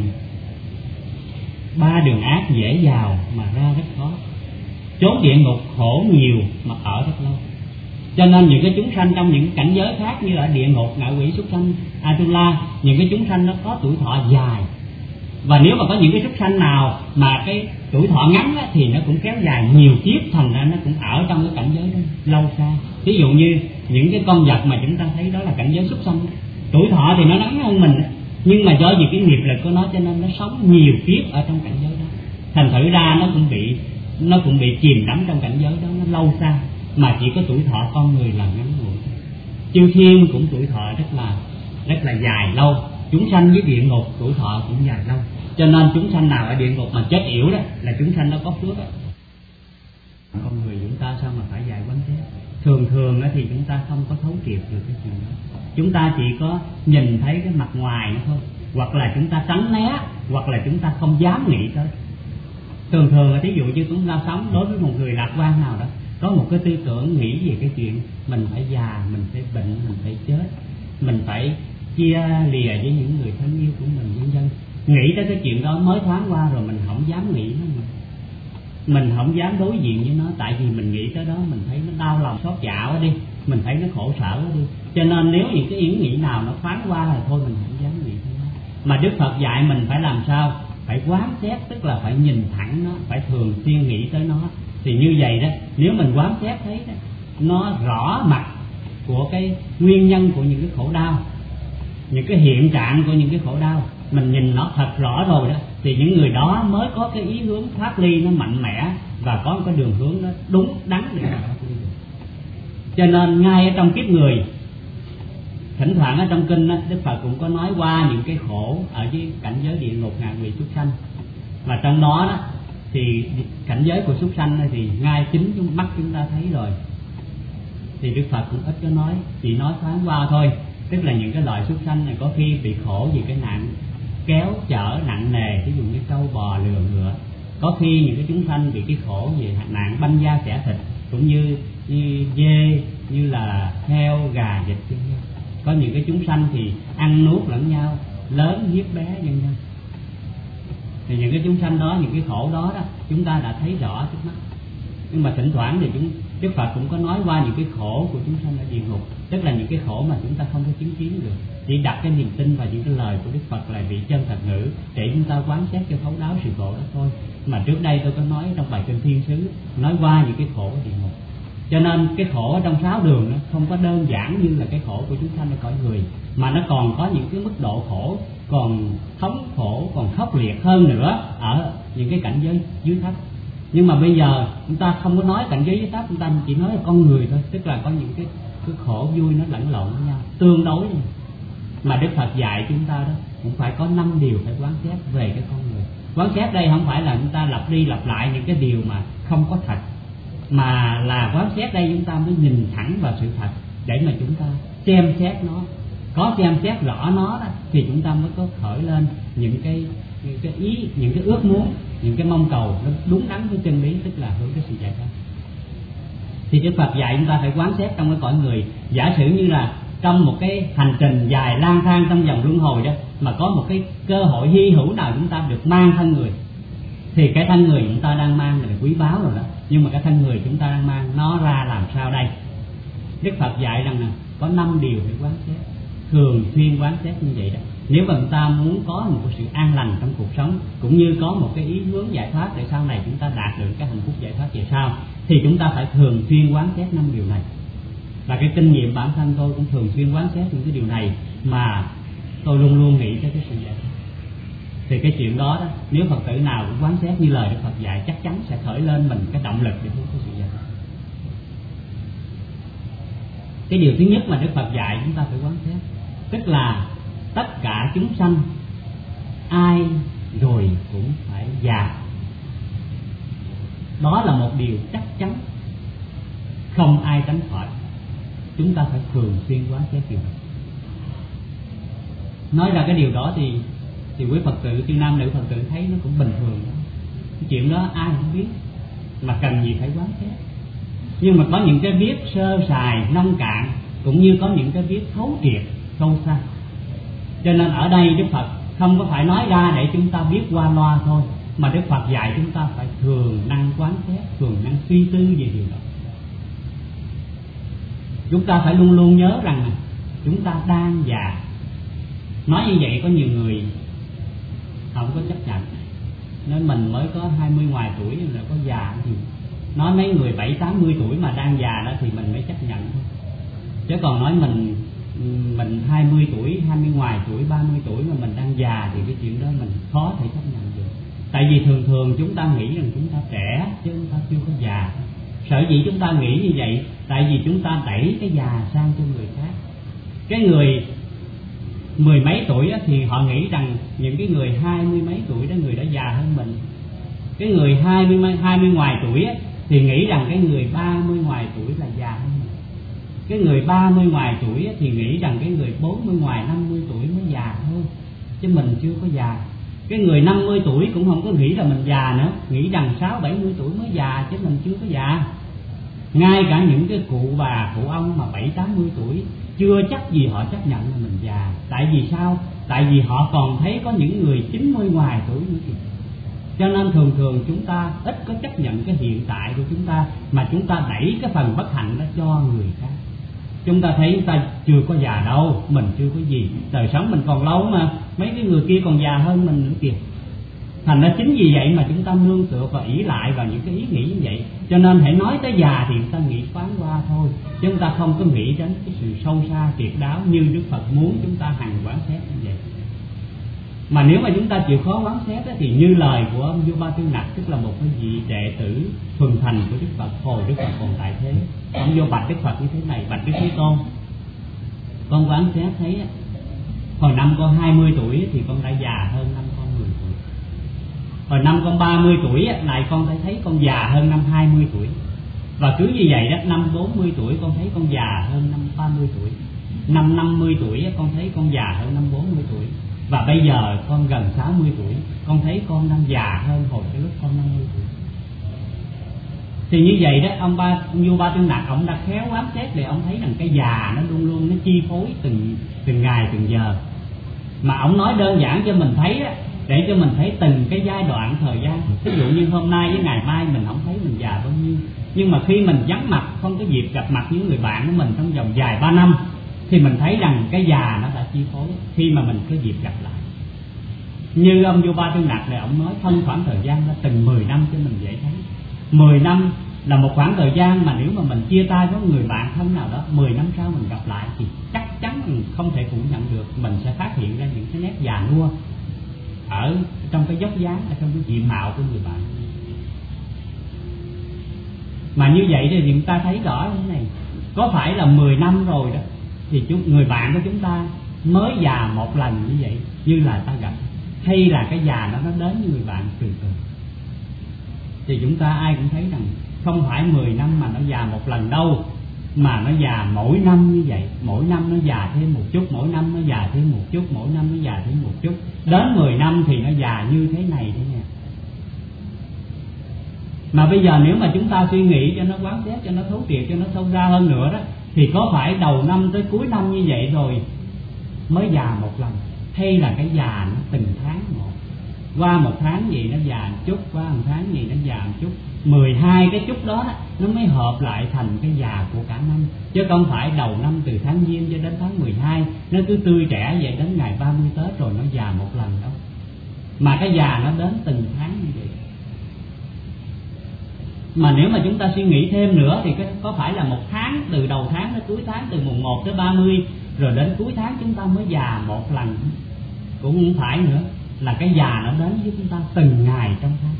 3 đường ác dễ vào mà ra rất khó, chốn địa ngục khổ nhiều mà ở rất lâu. Cho nên những cái chúng sanh trong những cảnh giới khác như ở địa ngục, ngạ quỷ, súc sanh, Atula, những cái chúng sanh nó có tuổi thọ dài. Và nếu mà có những cái súc sanh nào mà cái tuổi thọ ngắn á, thì nó cũng kéo dài nhiều kiếp, thành ra nó cũng ở trong cái cảnh giới đó lâu xa. Ví dụ như những cái con vật mà chúng ta thấy đó là cảnh giới súc sanh, tuổi thọ thì nó ngắn hơn mình, nhưng mà do vì cái nghiệp lực của nó cho nên nó sống nhiều kiếp ở trong cảnh giới đó. Thành thử ra nó cũng bị chìm đắm trong cảnh giới đó, nó lâu xa, mà chỉ có tuổi thọ con người là ngắn ngủi. Chư thiên cũng tuổi thọ rất là dài lâu. Chúng sanh với địa ngục tuổi thọ cũng dài lâu. Cho nên chúng sanh nào ở địa ngục mà chết yểu đó là chúng sanh đó có phước đó. Con người chúng ta sao mà phải dài quánh thế? Thường thì chúng ta không có thấu triệt được cái chuyện đó. Chúng ta chỉ có nhìn thấy cái mặt ngoài nữa thôi, hoặc là chúng ta tránh né, hoặc là chúng ta không dám nghĩ tới. Thường là thí dụ như chúng ta sống đối với một người lạc quan nào đó, có một cái tư tưởng nghĩ về cái chuyện mình phải già, mình phải bệnh, mình phải chết, mình phải chia lìa với những người thân yêu của mình, vân vân. Nghĩ tới cái chuyện đó mới thoáng qua rồi mình không dám nghĩ nó mà. Mình không dám đối diện với nó, tại vì mình nghĩ tới đó mình thấy nó đau lòng xót dạ quá đi, mình thấy nó khổ sở quá đi. Cho nên nếu những cái ý nghĩ nào nó thoáng qua thì thôi mình không dám nghĩ tới nó. Mà Đức Phật dạy mình phải làm sao? Phải quán xét, tức là phải nhìn thẳng nó, phải thường xuyên nghĩ tới nó. Thì như vậy đó, nếu mình quán xét thấy đó, nó rõ mặt của cái nguyên nhân của những cái khổ đau, những cái hiện trạng của những cái khổ đau, mình nhìn nó thật rõ rồi đó, thì những người đó mới có cái ý hướng thoát ly nó mạnh mẽ và có một cái đường hướng nó đúng đắn để mà thoát ly được. Cho nên ngay ở trong kiếp người, thỉnh thoảng ở trong kinh đó, Đức Phật cũng có nói qua những cái khổ ở dưới cảnh giới địa ngục, ngạ quỷ, súc sanh. Và trong đó đó thì cảnh giới của súc sanh thì ngay chính trong mắt chúng ta thấy rồi. Thì Đức Phật cũng ít có nói, chỉ nói thoáng qua thôi. Tức là những cái loại súc sanh này có khi bị khổ vì cái nạn kéo chở nặng nề, ví dụ như trâu bò lừa ngựa. Có khi những cái chúng sanh bị cái khổ về nạn banh da xẻ thịt, cũng như dê, như là heo, gà, vịt. Có những cái chúng sanh thì ăn nuốt lẫn nhau, lớn hiếp bé vân vân. Thì những cái chúng sanh đó, những cái khổ đó đó chúng ta đã thấy rõ trước mắt. Nhưng mà thỉnh thoảng thì Đức Phật cũng có nói qua những cái khổ của chúng sanh ở địa ngục, tức là những cái khổ mà chúng ta không có chứng kiến được. Chỉ đặt cái niềm tin vào những cái lời của Đức Phật là vị chân thật ngữ để chúng ta quán xét cho thấu đáo sự khổ đó thôi. Mà trước đây tôi có nói trong bài kinh Thiên Sứ, nói qua những cái khổ ở địa ngục. Cho nên cái khổ ở trong 6 đường nó không có đơn giản như là cái khổ của chúng sanh ở cõi người, mà nó còn có những cái mức độ khổ còn thống khổ, còn khốc liệt hơn nữa ở những cái cảnh giới dưới thấp. Nhưng mà bây giờ chúng ta không có nói cảnh giới dưới thấp, chúng ta chỉ nói là con người thôi, tức là có những cái khổ vui nó lẫn lộn với nhau, tương đối. Mà Đức Phật dạy chúng ta đó cũng phải có 5 điều phải quán xét về cái con người. Quán xét đây không phải là chúng ta lặp đi lặp lại những cái điều mà không có thật, mà là quán xét đây chúng ta mới nhìn thẳng vào sự thật để mà chúng ta xem xét nó. Có xem xét rõ nó đó, thì chúng ta mới có khởi lên những cái ý, những cái ước muốn, những cái mong cầu nó đúng đắn với chân lý, tức là hướng cái sự giải thoát. Thì Đức Phật dạy chúng ta phải quán xét trong cái cõi người. Giả sử như là trong một cái hành trình dài lang thang trong vòng luân hồi đó, mà có một cái cơ hội hy hữu nào chúng ta được mang thân người, thì cái thân người chúng ta đang mang là quý báu rồi đó. Nhưng mà cái thân người chúng ta đang mang nó ra làm sao đây? Đức Phật dạy rằng là có 5 điều để quán xét, thường xuyên quán xét như vậy đó. Nếu mà chúng ta muốn có một sự an lành trong cuộc sống, cũng như có một cái ý hướng giải thoát để sau này chúng ta đạt được cái hạnh phúc giải thoát về sau, thì chúng ta phải thường xuyên quán xét 5 điều này. Và cái kinh nghiệm bản thân tôi cũng thường xuyên quán xét những cái điều này, mà tôi luôn luôn nghĩ tới cái sự giải thoát. Thì cái chuyện đó đó, nếu Phật tử nào cũng quán xét như lời Đức Phật dạy, chắc chắn sẽ khởi lên mình cái động lực để hướng tới sự giải thoát. Cái điều thứ nhất mà Đức Phật dạy chúng ta phải quán xét, tức là tất cả chúng sanh ai rồi cũng phải già. Đó là một điều chắc chắn, không ai tránh khỏi. Chúng ta phải thường xuyên quán xét điều đó. Nói ra cái điều đó thì quý Phật tử, chư nam nữ Phật tử thấy nó cũng bình thường đó. Cái chuyện đó ai cũng biết, mà cần gì phải quán xét. Nhưng mà có những cái biết sơ sài, nông cạn, cũng như có những cái biết thấu triệt, sâu xa. Cho nên ở đây Đức Phật không có phải nói ra để chúng ta biết qua loa thôi, mà Đức Phật dạy chúng ta phải thường năng quán xét, thường năng suy tư về điều đó. Chúng ta phải luôn luôn nhớ rằng chúng ta đang già. Nói như vậy có nhiều người không có chấp nhận, nên mình mới có 20 ngoài tuổi là có già thì nói mấy người 70-80 tuổi mà đang già đó thì mình mới chấp nhận thôi. Chứ còn nói mình 20 tuổi, 20 ngoài tuổi, 30 tuổi mà mình đang già thì cái chuyện đó mình khó thể chấp nhận được. Tại vì thường thường chúng ta nghĩ rằng chúng ta trẻ chứ chúng ta chưa có già. Sở dĩ chúng ta nghĩ như vậy tại vì chúng ta đẩy cái già sang cho người khác. Cái người 10 mấy tuổi thì họ nghĩ rằng những cái người 20 mấy tuổi đó người đã già hơn mình. Cái người 20 ngoài tuổi thì nghĩ rằng cái người 30 ngoài tuổi là già hơn mình. Cái người 30 ngoài tuổi thì nghĩ rằng cái người 40 ngoài 50 tuổi mới già thôi, chứ mình chưa có già. Cái người 50 tuổi cũng không có nghĩ là mình già nữa, nghĩ rằng 60-70 tuổi mới già chứ mình chưa có già. Ngay cả những cái cụ bà, cụ ông mà 70-80 tuổi chưa chắc gì họ chấp nhận là mình già. Tại vì sao? Tại vì họ còn thấy có những người 90 ngoài tuổi nữa kìa. Cho nên thường thường chúng ta ít có chấp nhận cái hiện tại của chúng ta, mà chúng ta đẩy cái phần bất hạnh đó cho người khác. Chúng ta thấy chúng ta chưa có già đâu, mình chưa có gì, đời sống mình còn lâu mà, mấy cái người kia còn già hơn mình nữa kìa. Thành ra chính vì vậy mà chúng ta nương tựa và ỷ lại vào những cái ý nghĩ như vậy. Cho nên hãy nói tới già thì chúng ta nghĩ thoáng qua thôi, chứ chúng ta không có nghĩ đến cái sự sâu xa triệt đáo như Đức Phật muốn chúng ta hằng quán xét như vậy. Mà nếu mà chúng ta chịu khó quán xét thì như lời của ông Vua Ba Tư Nặc, tức là một cái vị đệ tử thuần thành của Đức Phật hồi Đức Phật còn tại thế. Ông vô bạch Đức Phật như thế này: bạch Đức Thế Tôn, con quán xét thấy hồi năm con 20 tuổi thì con đã già hơn năm con 10 tuổi. Hồi năm con 30 tuổi lại con thấy con già hơn năm 20 tuổi. Và cứ như vậy đó, năm 40 tuổi con thấy con già hơn năm 30 tuổi. Năm 50 tuổi con thấy con già hơn năm 40 tuổi. Và bây giờ con gần 60 tuổi, con thấy con đang già hơn hồi cái lúc con 50 tuổi. Thì như vậy đó, ông vua Ba Tư Nặc ông đã khéo quán xét để ông thấy rằng cái già nó luôn luôn nó chi phối từng ngày từng giờ. Mà ông nói đơn giản cho mình thấy đó, để cho mình thấy từng cái giai đoạn thời gian. Ví dụ như hôm nay với ngày mai mình không thấy mình già bao nhiêu, nhưng mà khi mình vắng mặt, không có dịp gặp mặt những người bạn của mình trong vòng vài 3 năm, thì mình thấy rằng cái già nó đã chi phối khi mà mình có dịp gặp lại. Như ông vua Ba Tư Nặc này, ông nói phân khoảng thời gian là từng 10 năm cho mình dễ thấy. 10 năm là một khoảng thời gian mà nếu mà mình chia tay với người bạn thân nào đó, 10 năm sau mình gặp lại thì chắc chắn mình không thể phủ nhận được, mình sẽ phát hiện ra những cái nét già nua ở trong cái dốc dáng, ở trong cái diện mạo của người bạn. Mà như vậy thì chúng ta thấy rõ như thế này, có phải là 10 năm rồi đó thì người bạn của chúng ta mới già một lần như vậy, như là ta gặp, hay là cái già nó đến với người bạn từ từ. Thì chúng ta ai cũng thấy rằng không phải 10 năm mà nó già một lần đâu, mà nó già mỗi năm như vậy. Mỗi năm nó già thêm một chút, mỗi năm nó già thêm một chút, mỗi năm nó già thêm một chút. Đến 10 năm thì nó già như thế này thế nè. Mà bây giờ nếu mà chúng ta suy nghĩ cho nó quán xét, cho nó thấu triệt, cho nó sâu xa hơn nữa đó, thì có phải đầu năm tới cuối năm như vậy rồi mới già một lần, hay là cái già nó từng tháng một? Qua một tháng gì nó già một chút, qua một tháng gì nó già một chút, 12 cái chút đó nó mới hợp lại thành cái già của cả năm. Chứ không phải đầu năm từ tháng Giêng cho đến tháng 12 nó cứ tươi trẻ vậy, đến ngày 30 Tết rồi nó già một lần đâu. Mà cái già nó đến từng tháng như vậy. Mà nếu mà chúng ta suy nghĩ thêm nữa thì có phải là một tháng, từ đầu tháng đến cuối tháng, từ mùng 1 tới 30, rồi đến cuối tháng chúng ta mới già một lần? Cũng không phải nữa, là cái già nó đến với chúng ta từng ngày trong tháng.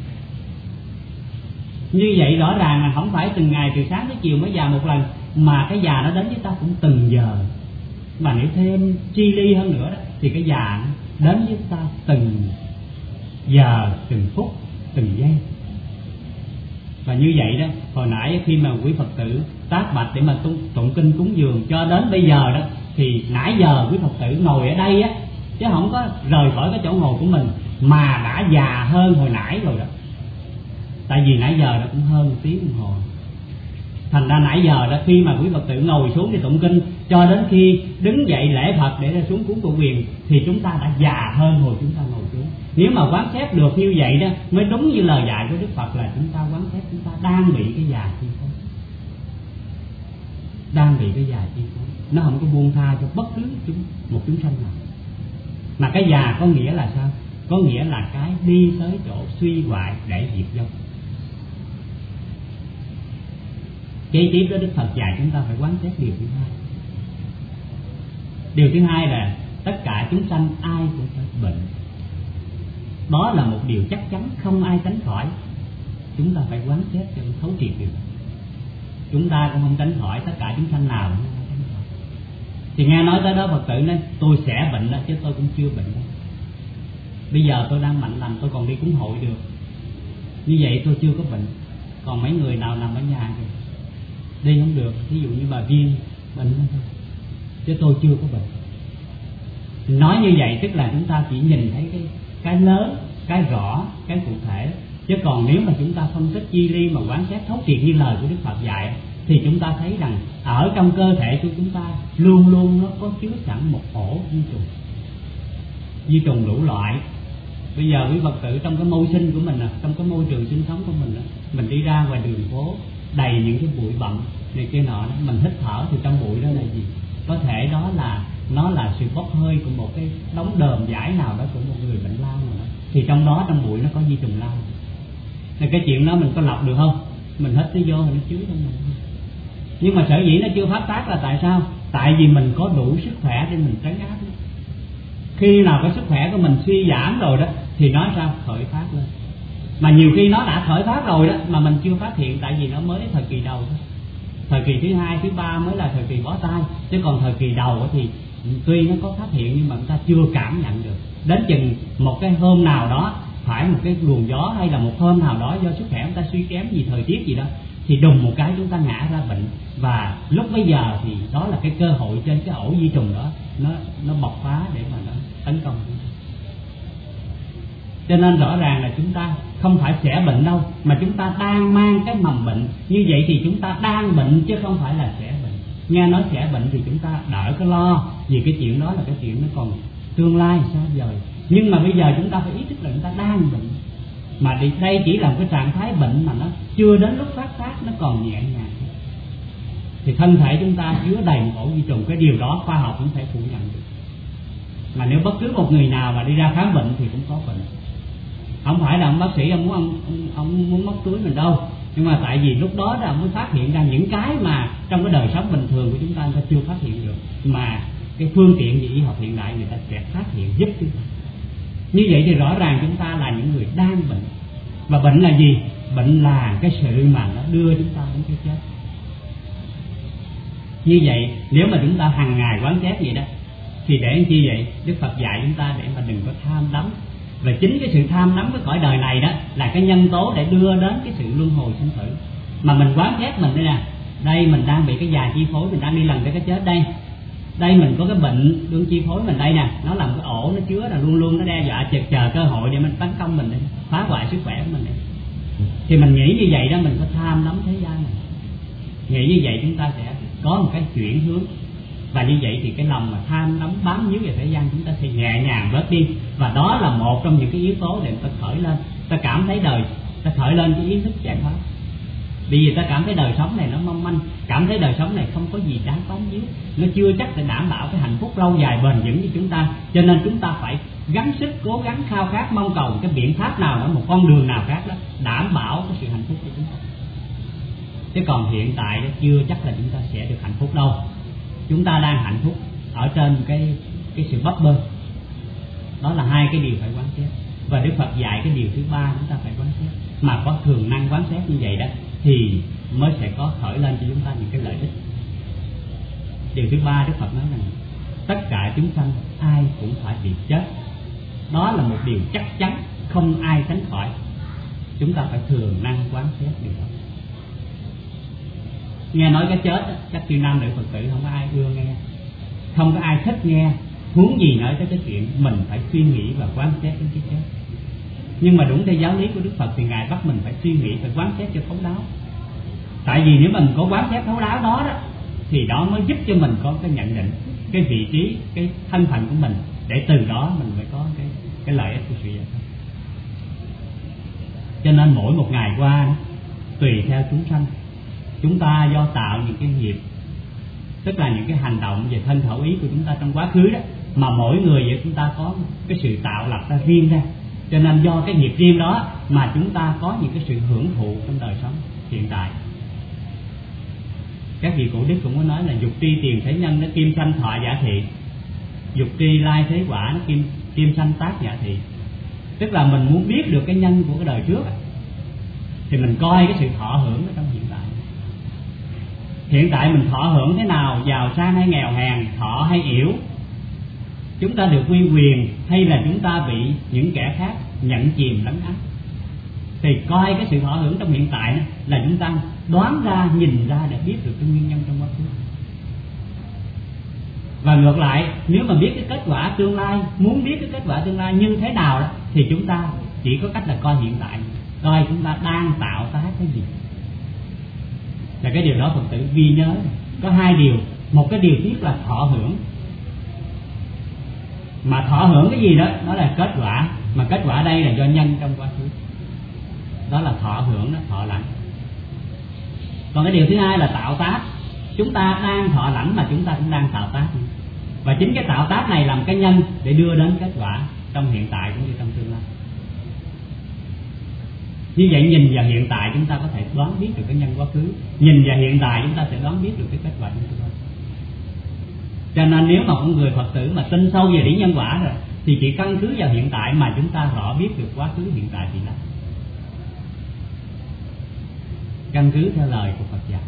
Như vậy rõ ràng là không phải từng ngày từ sáng tới chiều mới già một lần, mà cái già nó đến với ta cũng từng giờ. Mà nếu thêm chi ly hơn nữa đó, thì cái già nó đến với ta từng giờ, từng phút, từng giây. Và như vậy đó, hồi nãy khi mà quý Phật tử tác bạch để mà tụng kinh cúng dường cho đến bây giờ đó, thì nãy giờ quý Phật tử ngồi ở đây á, chứ không có rời khỏi cái chỗ ngồi của mình, mà đã già hơn hồi nãy rồi đó. Tại vì nãy giờ nó cũng hơn 1 tiếng đồng hồ. Thành ra nãy giờ đó, khi mà quý Phật tử ngồi xuống để tụng kinh cho đến khi đứng dậy lễ Phật để ra xuống cúng cụ quyền, thì chúng ta đã già hơn hồi chúng ta ngồi xuống. Nếu mà quán xét được như vậy đó, mới đúng như lời dạy của Đức Phật là chúng ta quán xét chúng ta đang bị cái già chi phối, đang bị cái già chi phối. Nó không có buông tha cho bất cứ một chúng sanh nào. Mà cái già có nghĩa là sao? Có nghĩa là cái đi tới chỗ suy hoại để diệt vong. Kế tiếp đó Đức Phật dạy chúng ta phải quán xét điều thứ hai. Điều thứ hai là tất cả chúng sanh ai cũng phải bệnh. Đó là một điều chắc chắn không ai tránh khỏi. Chúng ta phải quán xét cho thấu triệt điều đó. Chúng ta cũng không tránh khỏi, tất cả chúng sanh nào cũng không tránh khỏi. Thì nghe nói tới đó Phật tử nói tôi sẽ bệnh đó, chứ tôi cũng chưa bệnh đâu. Bây giờ tôi đang mạnh lành, tôi còn đi cúng hội được, như vậy tôi chưa có bệnh. Còn mấy người nào nằm ở nhà thì đi không được, ví dụ như bà Viên bệnh thôi, chứ tôi chưa có bệnh. Nói như vậy tức là chúng ta chỉ nhìn thấy cái lớn, cái rõ, cái cụ thể. Chứ còn nếu mà chúng ta phân tích chi ly mà quán xét thấu triệt như lời của Đức Phật dạy, thì chúng ta thấy rằng ở trong cơ thể của chúng ta luôn luôn nó có chứa sẵn một ổ vi trùng đủ loại. Bây giờ quý Phật tử trong cái môi sinh của mình, trong cái môi trường sinh sống của mình, mình đi ra ngoài đường phố đầy những cái bụi bặm này kia nọ, mình hít thở thì trong bụi đó là gì? Có thể đó là nó là sự bốc hơi của một cái đống đờm giải nào đó của một người bệnh lao nào đó. Thì trong đó, trong bụi nó có vi trùng lao. Thì cái chuyện đó mình có lọc được không? Mình hít nó vô thì nó chứa trong mình. Nhưng mà sở dĩ nó chưa phát tác là tại sao? Tại vì mình có đủ sức khỏe để mình trấn áp nó. Khi nào cái sức khỏe của mình suy giảm rồi đó thì nó sao? Khởi phát lên. Mà nhiều khi nó đã khởi phát rồi đó mà mình chưa phát hiện, tại vì nó mới thời kỳ đầu thôi. Thời kỳ thứ 2, thứ 3 mới là thời kỳ bó tay. Chứ còn thời kỳ đầu thì tuy nó có phát hiện nhưng mà người ta chưa cảm nhận được. Đến chừng một cái hôm nào đó, phải một cái luồng gió hay là một hôm nào đó do sức khỏe chúng ta suy kém vì thời tiết gì đó, thì đùng một cái chúng ta ngã ra bệnh. Và lúc bây giờ thì đó là cái cơ hội trên cái ổ vi trùng đó nó bộc phá để mà nó tấn công. Cho nên rõ ràng là chúng ta không phải sẽ bệnh đâu, mà chúng ta đang mang cái mầm bệnh. Như vậy thì chúng ta đang bệnh chứ không phải là sẽ bệnh. Nghe nói sẽ bệnh thì chúng ta đỡ có lo, vì cái chuyện đó là cái chuyện nó còn tương lai xa vời. Nhưng mà bây giờ chúng ta phải ý thức là chúng ta đang bệnh. Mà đây chỉ là một cái trạng thái bệnh mà nó chưa đến lúc phát tác, nó còn nhẹ nhàng. Thì thân thể chúng ta chứa đầy một ổ vi trùng, cái điều đó khoa học cũng thể phủ nhận được. Mà nếu bất cứ một người nào mà đi ra khám bệnh thì cũng có bệnh. Không phải là ông bác sĩ ông muốn móc túi mình đâu, nhưng mà tại vì lúc đó là ông mới phát hiện ra những cái mà trong cái đời sống bình thường của chúng ta chưa phát hiện được, mà cái phương tiện về y học hiện đại người ta sẽ phát hiện giúp chúng ta. Như vậy thì rõ ràng chúng ta là những người đang bệnh. Và bệnh là gì? Bệnh là cái sự mà nó đưa chúng ta đến cái chết. Như vậy nếu mà chúng ta hàng ngày quán xét vậy đó, thì để làm chi vậy? Đức Phật dạy chúng ta để mà đừng có tham đắm. Và chính cái sự tham đắm cái cõi đời này đó là cái nhân tố để đưa đến cái sự luân hồi sinh tử. Mà mình quán xét mình đây nè, đây mình đang bị cái già chi phối, mình đang đi lần tới cái chết đây. Đây mình có cái bệnh đương chi phối mình đây nè, nó làm cái ổ nó chứa là luôn luôn nó đe dọa chờ cơ hội để mình tấn công mình, để phá hoại sức khỏe của mình. Thì mình nghĩ như vậy đó, mình có tham đắm thế gian này. Nghĩ như vậy chúng ta sẽ có một cái chuyển hướng. Và như vậy thì cái lòng mà tham đắm bám víu về thế gian chúng ta sẽ nhẹ nhàng bớt đi. Và đó là một trong những cái yếu tố để ta khởi lên, ta cảm thấy đời, ta khởi lên cái ý thức giải thoát. Vì ta cảm thấy đời sống này nó mong manh, cảm thấy đời sống này không có gì đáng bám víu, nó chưa chắc để đảm bảo cái hạnh phúc lâu dài bền vững cho chúng ta. Cho nên chúng ta phải gắng sức, cố gắng, khao khát, mong cầu cái biện pháp nào đó, một con đường nào khác đó đảm bảo cái sự hạnh phúc của chúng ta. Chứ còn hiện tại đó chưa chắc là chúng ta sẽ được hạnh phúc đâu. Chúng ta đang hạnh phúc ở trên cái sự bấp bênh. Đó là hai cái điều phải quán xét. Và Đức Phật dạy cái điều thứ ba chúng ta phải quán xét. Mà có thường năng quán xét như vậy đó thì mới sẽ có khởi lên cho chúng ta những cái lợi ích. Điều thứ ba Đức Phật nói rằng tất cả chúng sanh ai cũng phải bị chết. Đó là một điều chắc chắn, không ai tránh khỏi. Chúng ta phải thường năng quán xét điều đó. Nghe nói cái chết chắc chư nam nữ Phật tử không có ai ưa nghe, không có ai thích nghe, huống gì nói tới cái chuyện mình phải suy nghĩ và quán xét đến cái chết. Nhưng mà đúng theo giáo lý của Đức Phật thì Ngài bắt mình phải suy nghĩ, phải quán xét cho thấu đáo. Tại vì nếu mình có quán xét thấu đáo đó thì đó mới giúp cho mình có cái nhận định, cái vị trí, cái thân phận của mình, để từ đó mình mới có cái lợi ích của sự giải thoát. Cho nên mỗi một ngày qua tùy theo chúng sanh, chúng ta do tạo những cái nghiệp, tức là những cái hành động về thân khẩu ý của chúng ta trong quá khứ đó, mà mỗi người vậy chúng ta có cái sự tạo lập ra riêng ra. Cho nên do cái nghiệp riêng đó mà chúng ta có những cái sự hưởng thụ trong đời sống hiện tại. Các vị cổ đức cũng có nói là dục tri tiền thế nhân nó kim sanh thọ giả thị, dục tri lai thế quả nó kim sanh tác giả thị. Tức là mình muốn biết được cái nhân của cái đời trước thì mình coi cái sự thọ hưởng ở trong hiện tại. Hiện tại mình thọ hưởng thế nào, giàu sang hay nghèo hèn, thọ hay yểu, chúng ta được uy quyền hay là chúng ta bị những kẻ khác nhận chìm lấn áp, thì coi cái sự thọ hưởng trong hiện tại là chúng ta đoán ra, nhìn ra để biết được cái nguyên nhân trong quá khứ. Và ngược lại, nếu mà biết cái kết quả tương lai, muốn biết cái kết quả tương lai như thế nào đó, thì chúng ta chỉ có cách là coi hiện tại, coi chúng ta đang tạo tác cái gì. Và cái điều đó Phật tử ghi nhớ. Có hai điều. Một cái điều thiết là thọ hưởng. Mà thọ hưởng cái gì đó, nó là kết quả. Mà kết quả đây là do nhân trong quá khứ. Đó là thọ hưởng đó, thọ lãnh. Còn cái điều thứ hai là tạo tác. Chúng ta đang thọ lãnh mà chúng ta cũng đang tạo tác. Và chính cái tạo tác này làm cái nhân để đưa đến kết quả trong hiện tại cũng như trong tương lai. Như vậy nhìn vào hiện tại chúng ta có thể đoán biết được cái nhân quá khứ. Nhìn vào hiện tại chúng ta sẽ đoán biết được cái kết quả trong tương lai. Cho nên nếu mà một người Phật tử mà tin sâu về lý nhân quả rồi thì chỉ căn cứ vào hiện tại mà chúng ta rõ biết được quá khứ hiện tại thì là căn cứ theo lời của Phật dạy.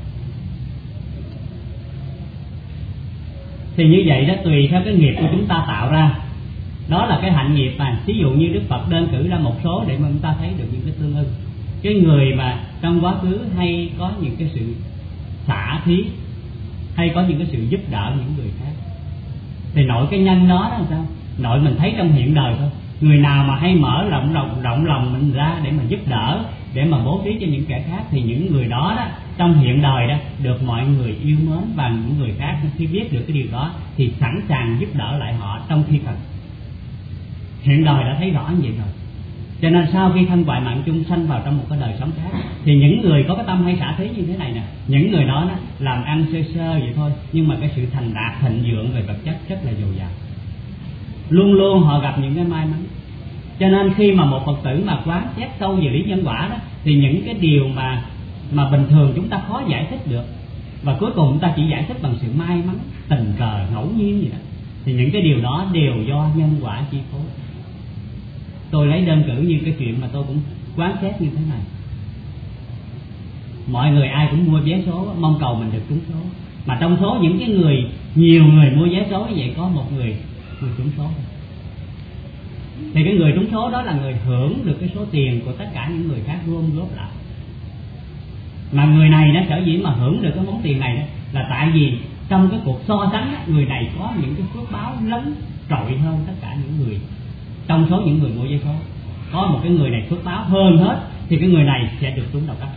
Thì như vậy đó, tùy theo cái nghiệp của chúng ta tạo ra. Đó là cái hạnh nghiệp mà ví dụ như Đức Phật đơn cử ra một số để mà chúng ta thấy được những cái tương ưng. Cái người mà trong quá khứ hay có những cái sự xả thí, hay có những cái sự giúp đỡ những người khác, thì nội cái nhân đó là sao? Nội mình thấy trong hiện đời thôi. Người nào mà hay mở rộng lòng mình ra để mà giúp đỡ, để mà bố thí cho những kẻ khác, thì những người đó đó trong hiện đời đó được mọi người yêu mến. Và những người khác khi biết được cái điều đó thì sẵn sàng giúp đỡ lại họ trong khi cần. Hiện đời đã thấy rõ như vậy rồi. Cho nên sau khi thân hoại mạng chung sanh vào trong một cái đời sống khác, thì những người có cái tâm hay xả thí như thế này nè, những người đó làm ăn sơ sơ vậy thôi, nhưng mà cái sự thành đạt thịnh vượng về vật chất rất là dồi dào. Luôn luôn họ gặp những cái may mắn. Cho nên khi mà một Phật tử mà quán xét sâu về lý nhân quả đó, thì những cái điều mà bình thường chúng ta khó giải thích được, và cuối cùng chúng ta chỉ giải thích bằng sự may mắn, tình cờ, ngẫu nhiên gì đó, thì những cái điều đó đều do nhân quả chi phối. Tôi lấy đơn cử như cái chuyện mà tôi cũng quán xét như thế này. Mọi người ai cũng mua vé số, mong cầu mình được trúng số. Mà trong số những cái nhiều người mua vé số như vậy, có một người trúng số. Thì cái người trúng số đó là người hưởng được cái số tiền của tất cả những người khác gom góp lại. Mà người này nó sở dĩ mà hưởng được cái món tiền này đó, là tại vì trong cái cuộc so sánh đó, người này có những cái phước báo lớn trội hơn tất cả những người. Trong số những người mua vé số, có một cái người này phước báo hơn hết, thì cái người này sẽ được trúng đầu cấp.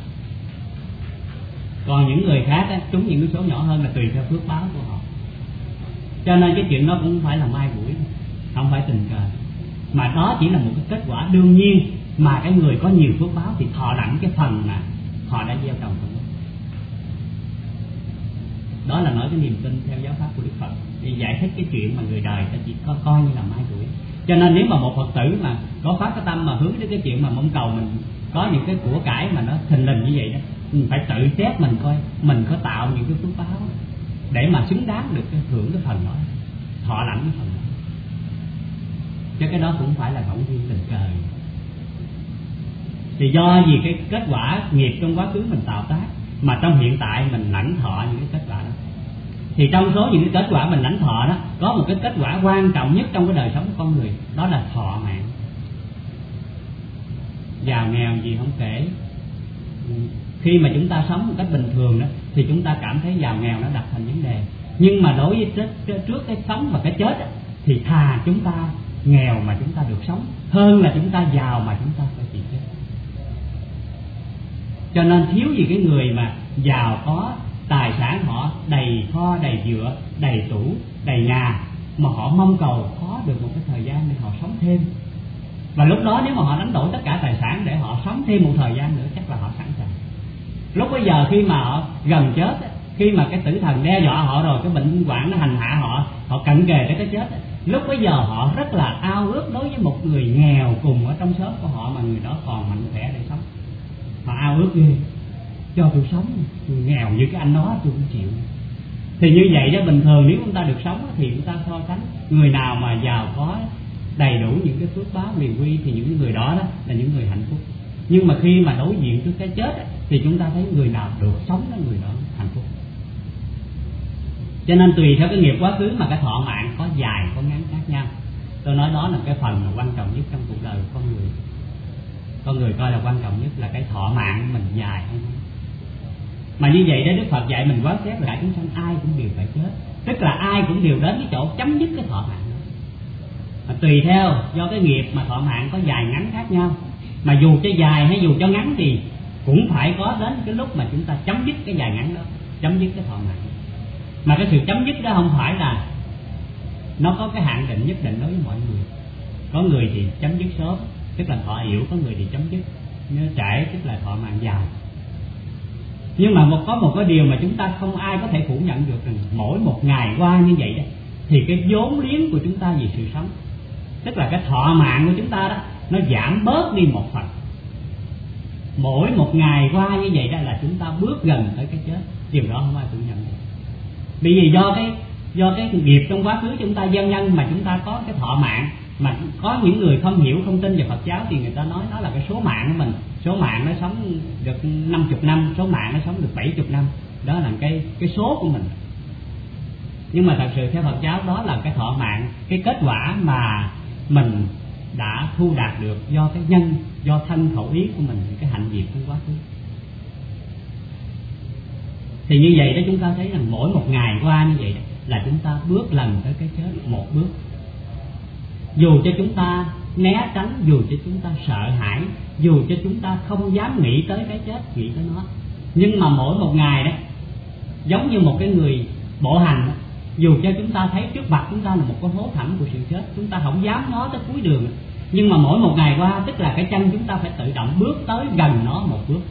Còn những người khác á, trúng những cái số nhỏ hơn là tùy theo phước báo của họ. Cho nên cái chuyện đó cũng không phải là may rủi, không phải tình cờ, mà đó chỉ là một cái kết quả đương nhiên. Mà cái người có nhiều phước báo thì thọ lãnh cái phần mà họ đã gieo trồng trong đó. Đó là nói cái niềm tin theo giáo pháp của Đức Phật, để giải thích cái chuyện mà người đời ta chỉ coi như là may rủi. Cho nên nếu mà một Phật tử mà có phát cái tâm mà hướng đến cái chuyện mà mong cầu mình có những cái của cải mà nó thình lình như vậy đó, mình phải tự xét mình coi mình có tạo những cái phước báo để mà xứng đáng được cái hưởng cái phần đó, thọ lãnh cái phần đó. Chứ cái đó cũng phải là ngẫu nhiên tình cờ. Thì do vì cái kết quả nghiệp trong quá khứ mình tạo tác, mà trong hiện tại mình lãnh thọ những cái kết quả đó. Thì trong số những cái kết quả mình lãnh thọ đó, có một cái kết quả quan trọng nhất trong cái đời sống của con người, đó là thọ mạng. Giàu nghèo gì không kể, khi mà chúng ta sống một cách bình thường đó, thì chúng ta cảm thấy giàu nghèo nó đặt thành vấn đề. Nhưng mà đối với trước cái sống và cái chết đó, thì thà chúng ta nghèo mà chúng ta được sống, hơn là chúng ta giàu mà chúng ta phải chịu chết. Cho nên thiếu gì cái người mà giàu có tài sản, họ đầy kho, đầy vựa, đầy tủ, đầy nhà, mà họ mong cầu có được một cái thời gian để họ sống thêm. Và lúc đó nếu mà họ đánh đổi tất cả tài sản để họ sống thêm một thời gian nữa, chắc là họ sẵn sàng. Lúc bây giờ khi mà họ gần chết, khi mà cái tử thần đe dọa họ rồi, cái bệnh hoạn nó hành hạ họ, họ cận kề tới cái chết, lúc bây giờ họ rất là ao ước đối với một người nghèo cùng ở trong xóm của họ mà người đó còn mạnh khỏe để sống. Họ ao ước ghê, cho tôi sống, tôi nghèo như cái anh đó tôi cũng chịu. Thì như vậy đó, bình thường nếu chúng ta được sống thì chúng ta so sánh người nào mà giàu có đầy đủ những cái phước báo miền quy thì những người đó là những người hạnh phúc. Nhưng mà khi mà đối diện trước cái chết thì chúng ta thấy người nào được sống là người đó hạnh phúc. Cho nên tùy theo cái nghiệp quá khứ mà cái thọ mạng có dài có ngắn khác nhau. Tôi nói đó là cái phần mà quan trọng nhất trong cuộc đời của con người. Con người coi là quan trọng nhất là cái thọ mạng mình dài hay không. Mà như vậy đó, Đức Phật dạy mình quán xét là chúng sanh ai cũng đều phải chết, tức là ai cũng đều đến cái chỗ chấm dứt cái thọ mạng đó. Mà tùy theo do cái nghiệp mà thọ mạng có dài ngắn khác nhau. Mà dù cho dài hay dù cho ngắn thì cũng phải có đến cái lúc mà chúng ta chấm dứt cái dài ngắn đó, chấm dứt cái thọ mạng. Mà cái sự chấm dứt đó không phải là nó có cái hạn định nhất định đối với mọi người. Có người thì chấm dứt sớm, tức là thọ yểu, có người thì chấm dứt trễ, tức là thọ mạng dài. Nhưng mà có một cái điều mà chúng ta không ai có thể phủ nhận được, rằng mỗi một ngày qua như vậy đó, thì cái vốn liếng của chúng ta vì sự sống, tức là cái thọ mạng của chúng ta đó, nó giảm bớt đi một phần. Mỗi một ngày qua như vậy đó là chúng ta bước gần tới cái chết. Điều đó không ai phủ nhận được. Bởi vì do cái nghiệp trong quá khứ chúng ta dân nhân mà chúng ta có cái thọ mạng. Mà có những người không hiểu, không tin về Phật giáo thì người ta nói nó là cái số mạng của mình. Số mạng nó sống được 50 năm, số mạng nó sống được 70 năm. Đó là cái số của mình. Nhưng mà thật sự theo Phật giáo đó là cái thọ mạng, cái kết quả mà mình đã thu đạt được do cái nhân, do thân khẩu ý của mình, cái hạnh nghiệp trong quá khứ. Thì như vậy đó, chúng ta thấy rằng mỗi một ngày qua như vậy đó, là chúng ta bước lần tới cái chết một bước. Dù cho chúng ta né tránh, dù cho chúng ta sợ hãi, dù cho chúng ta không dám nghĩ tới cái chết, nghĩ tới nó, nhưng mà mỗi một ngày đó giống như một cái người bộ hành đó, dù cho chúng ta thấy trước mặt chúng ta là một cái hố thẳm của sự chết, chúng ta không dám ngó tới cuối đường, nhưng mà mỗi một ngày qua, tức là cái chân chúng ta phải tự động bước tới gần nó một bước.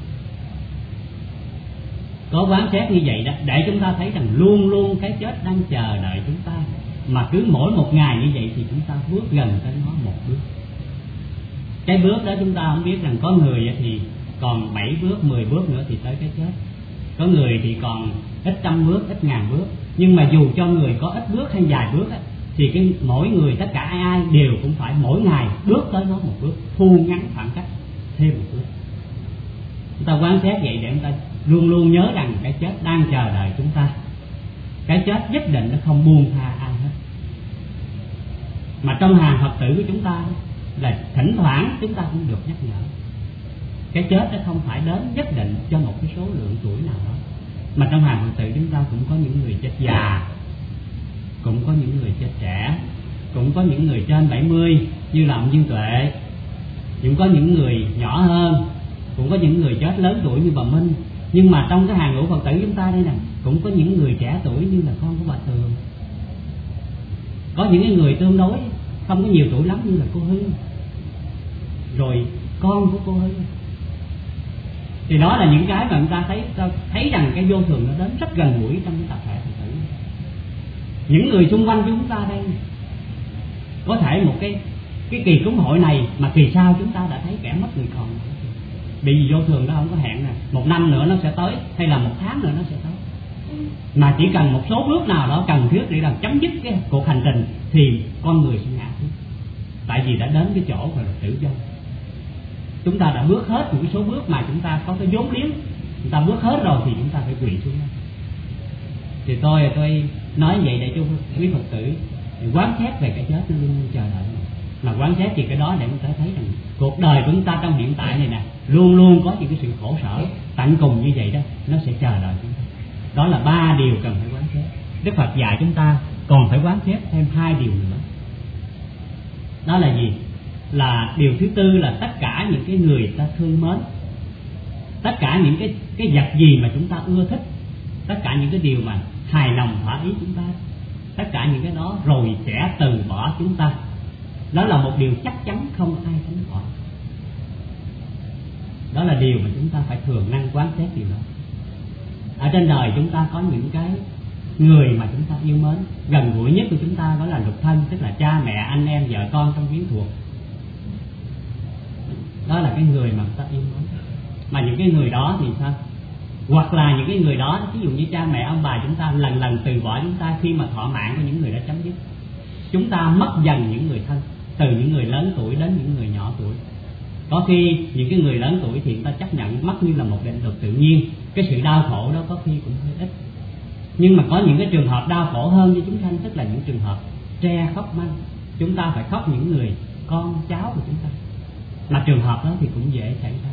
Có quán xét như vậy đó, để chúng ta thấy rằng luôn luôn cái chết đang chờ đợi chúng ta. Mà cứ mỗi một ngày như vậy thì chúng ta bước gần tới nó một bước. Cái bước đó chúng ta không biết rằng có người thì còn 7 bước, 10 bước nữa thì tới cái chết. Có người thì còn ít trăm bước, ít ngàn bước. Nhưng mà dù cho người có ít bước hay vài bước ấy, thì mỗi người, tất cả ai đều cũng phải mỗi ngày bước tới nó một bước, thu ngắn khoảng cách thêm một bước. Chúng ta quán xét vậy để chúng ta luôn luôn nhớ rằng cái chết đang chờ đợi chúng ta. Cái chết nhất định nó không buông tha ai hết. Mà trong hàng Phật tử của chúng ta là thỉnh thoảng chúng ta cũng được nhắc nhở. Cái chết nó không phải đến nhất định cho một cái số lượng tuổi nào đó. Mà trong hàng Phật tử chúng ta cũng có những người chết già, cũng có những người chết trẻ, cũng có những người trên 70 như là ông Dương Tuệ, cũng có những người nhỏ hơn, cũng có những người chết lớn tuổi như bà Minh. Nhưng mà trong cái hàng ngũ Phật tử chúng ta đây nè, cũng có những người trẻ tuổi như là con của bà Tường, có những cái người tương đối không có nhiều tuổi lắm như là cô Hương, rồi con của cô Hương. Thì đó là những cái mà người ta thấy rằng cái vô thường nó đến rất gần gũi trong cái tập thể Phật tử. Những người xung quanh chúng ta đây, có thể một cái kỳ cúng hội này mà kỳ sau chúng ta đã thấy kẻ mất người còn. Vì vô thường nó không có hẹn nè, 1 năm nữa nó sẽ tới, hay là 1 tháng nữa nó sẽ tới. Mà chỉ cần một số bước nào đó cần thiết để làm chấm dứt cái cuộc hành trình thì con người sẽ ngã xuống. Tại vì đã đến cái chỗ gọi là tử vong. Chúng ta đã bước hết những số bước mà chúng ta có cái vốn liếng, chúng ta bước hết rồi thì chúng ta phải quỳ xuống. Thì tôi nói vậy để cho quý Phật tử quán xét về cái chết nó luôn chờ đợi. Mà quán xét thì cái đó để chúng ta thấy rằng cuộc đời của chúng ta trong hiện tại này nè, luôn luôn có những cái sự khổ sở tận cùng như vậy đó, nó sẽ chờ đợi chúng ta. Đó là 3 điều cần phải quán xét. Đức Phật dạy chúng ta còn phải quán xét thêm 2 điều nữa. Đó là gì? Là điều thứ tư là tất cả những cái người ta thương mến, tất cả những cái vật gì mà chúng ta ưa thích, tất cả những cái điều mà hài lòng thỏa ý chúng ta, tất cả những cái đó rồi sẽ từ bỏ chúng ta. Đó là một điều chắc chắn không ai tránh khỏi. Đó là điều mà chúng ta phải thường năng quán xét điều đó. Ở trên đời chúng ta có những cái người mà chúng ta yêu mến, gần gũi nhất của chúng ta đó là lục thân, tức là cha mẹ, anh em, vợ con trong quyến thuộc. Đó là cái người mà chúng ta yêu mến. Mà những cái người đó thì sao? Hoặc là những cái người đó, ví dụ như cha mẹ ông bà chúng ta lần lần từ bỏ chúng ta khi mà thọ mạng của những người đã chấm dứt. Chúng ta mất dần những người thân, từ những người lớn tuổi đến những người nhỏ tuổi. Có khi những cái người lớn tuổi thì người ta chấp nhận mất như là một định luật tự nhiên. Cái sự đau khổ đó có khi cũng hơi ít. Nhưng mà có những cái trường hợp đau khổ hơn như chúng sanh, tức là những trường hợp tre khóc manh. Chúng ta phải khóc những người con cháu của chúng ta. Mà trường hợp đó thì cũng dễ xảy ra.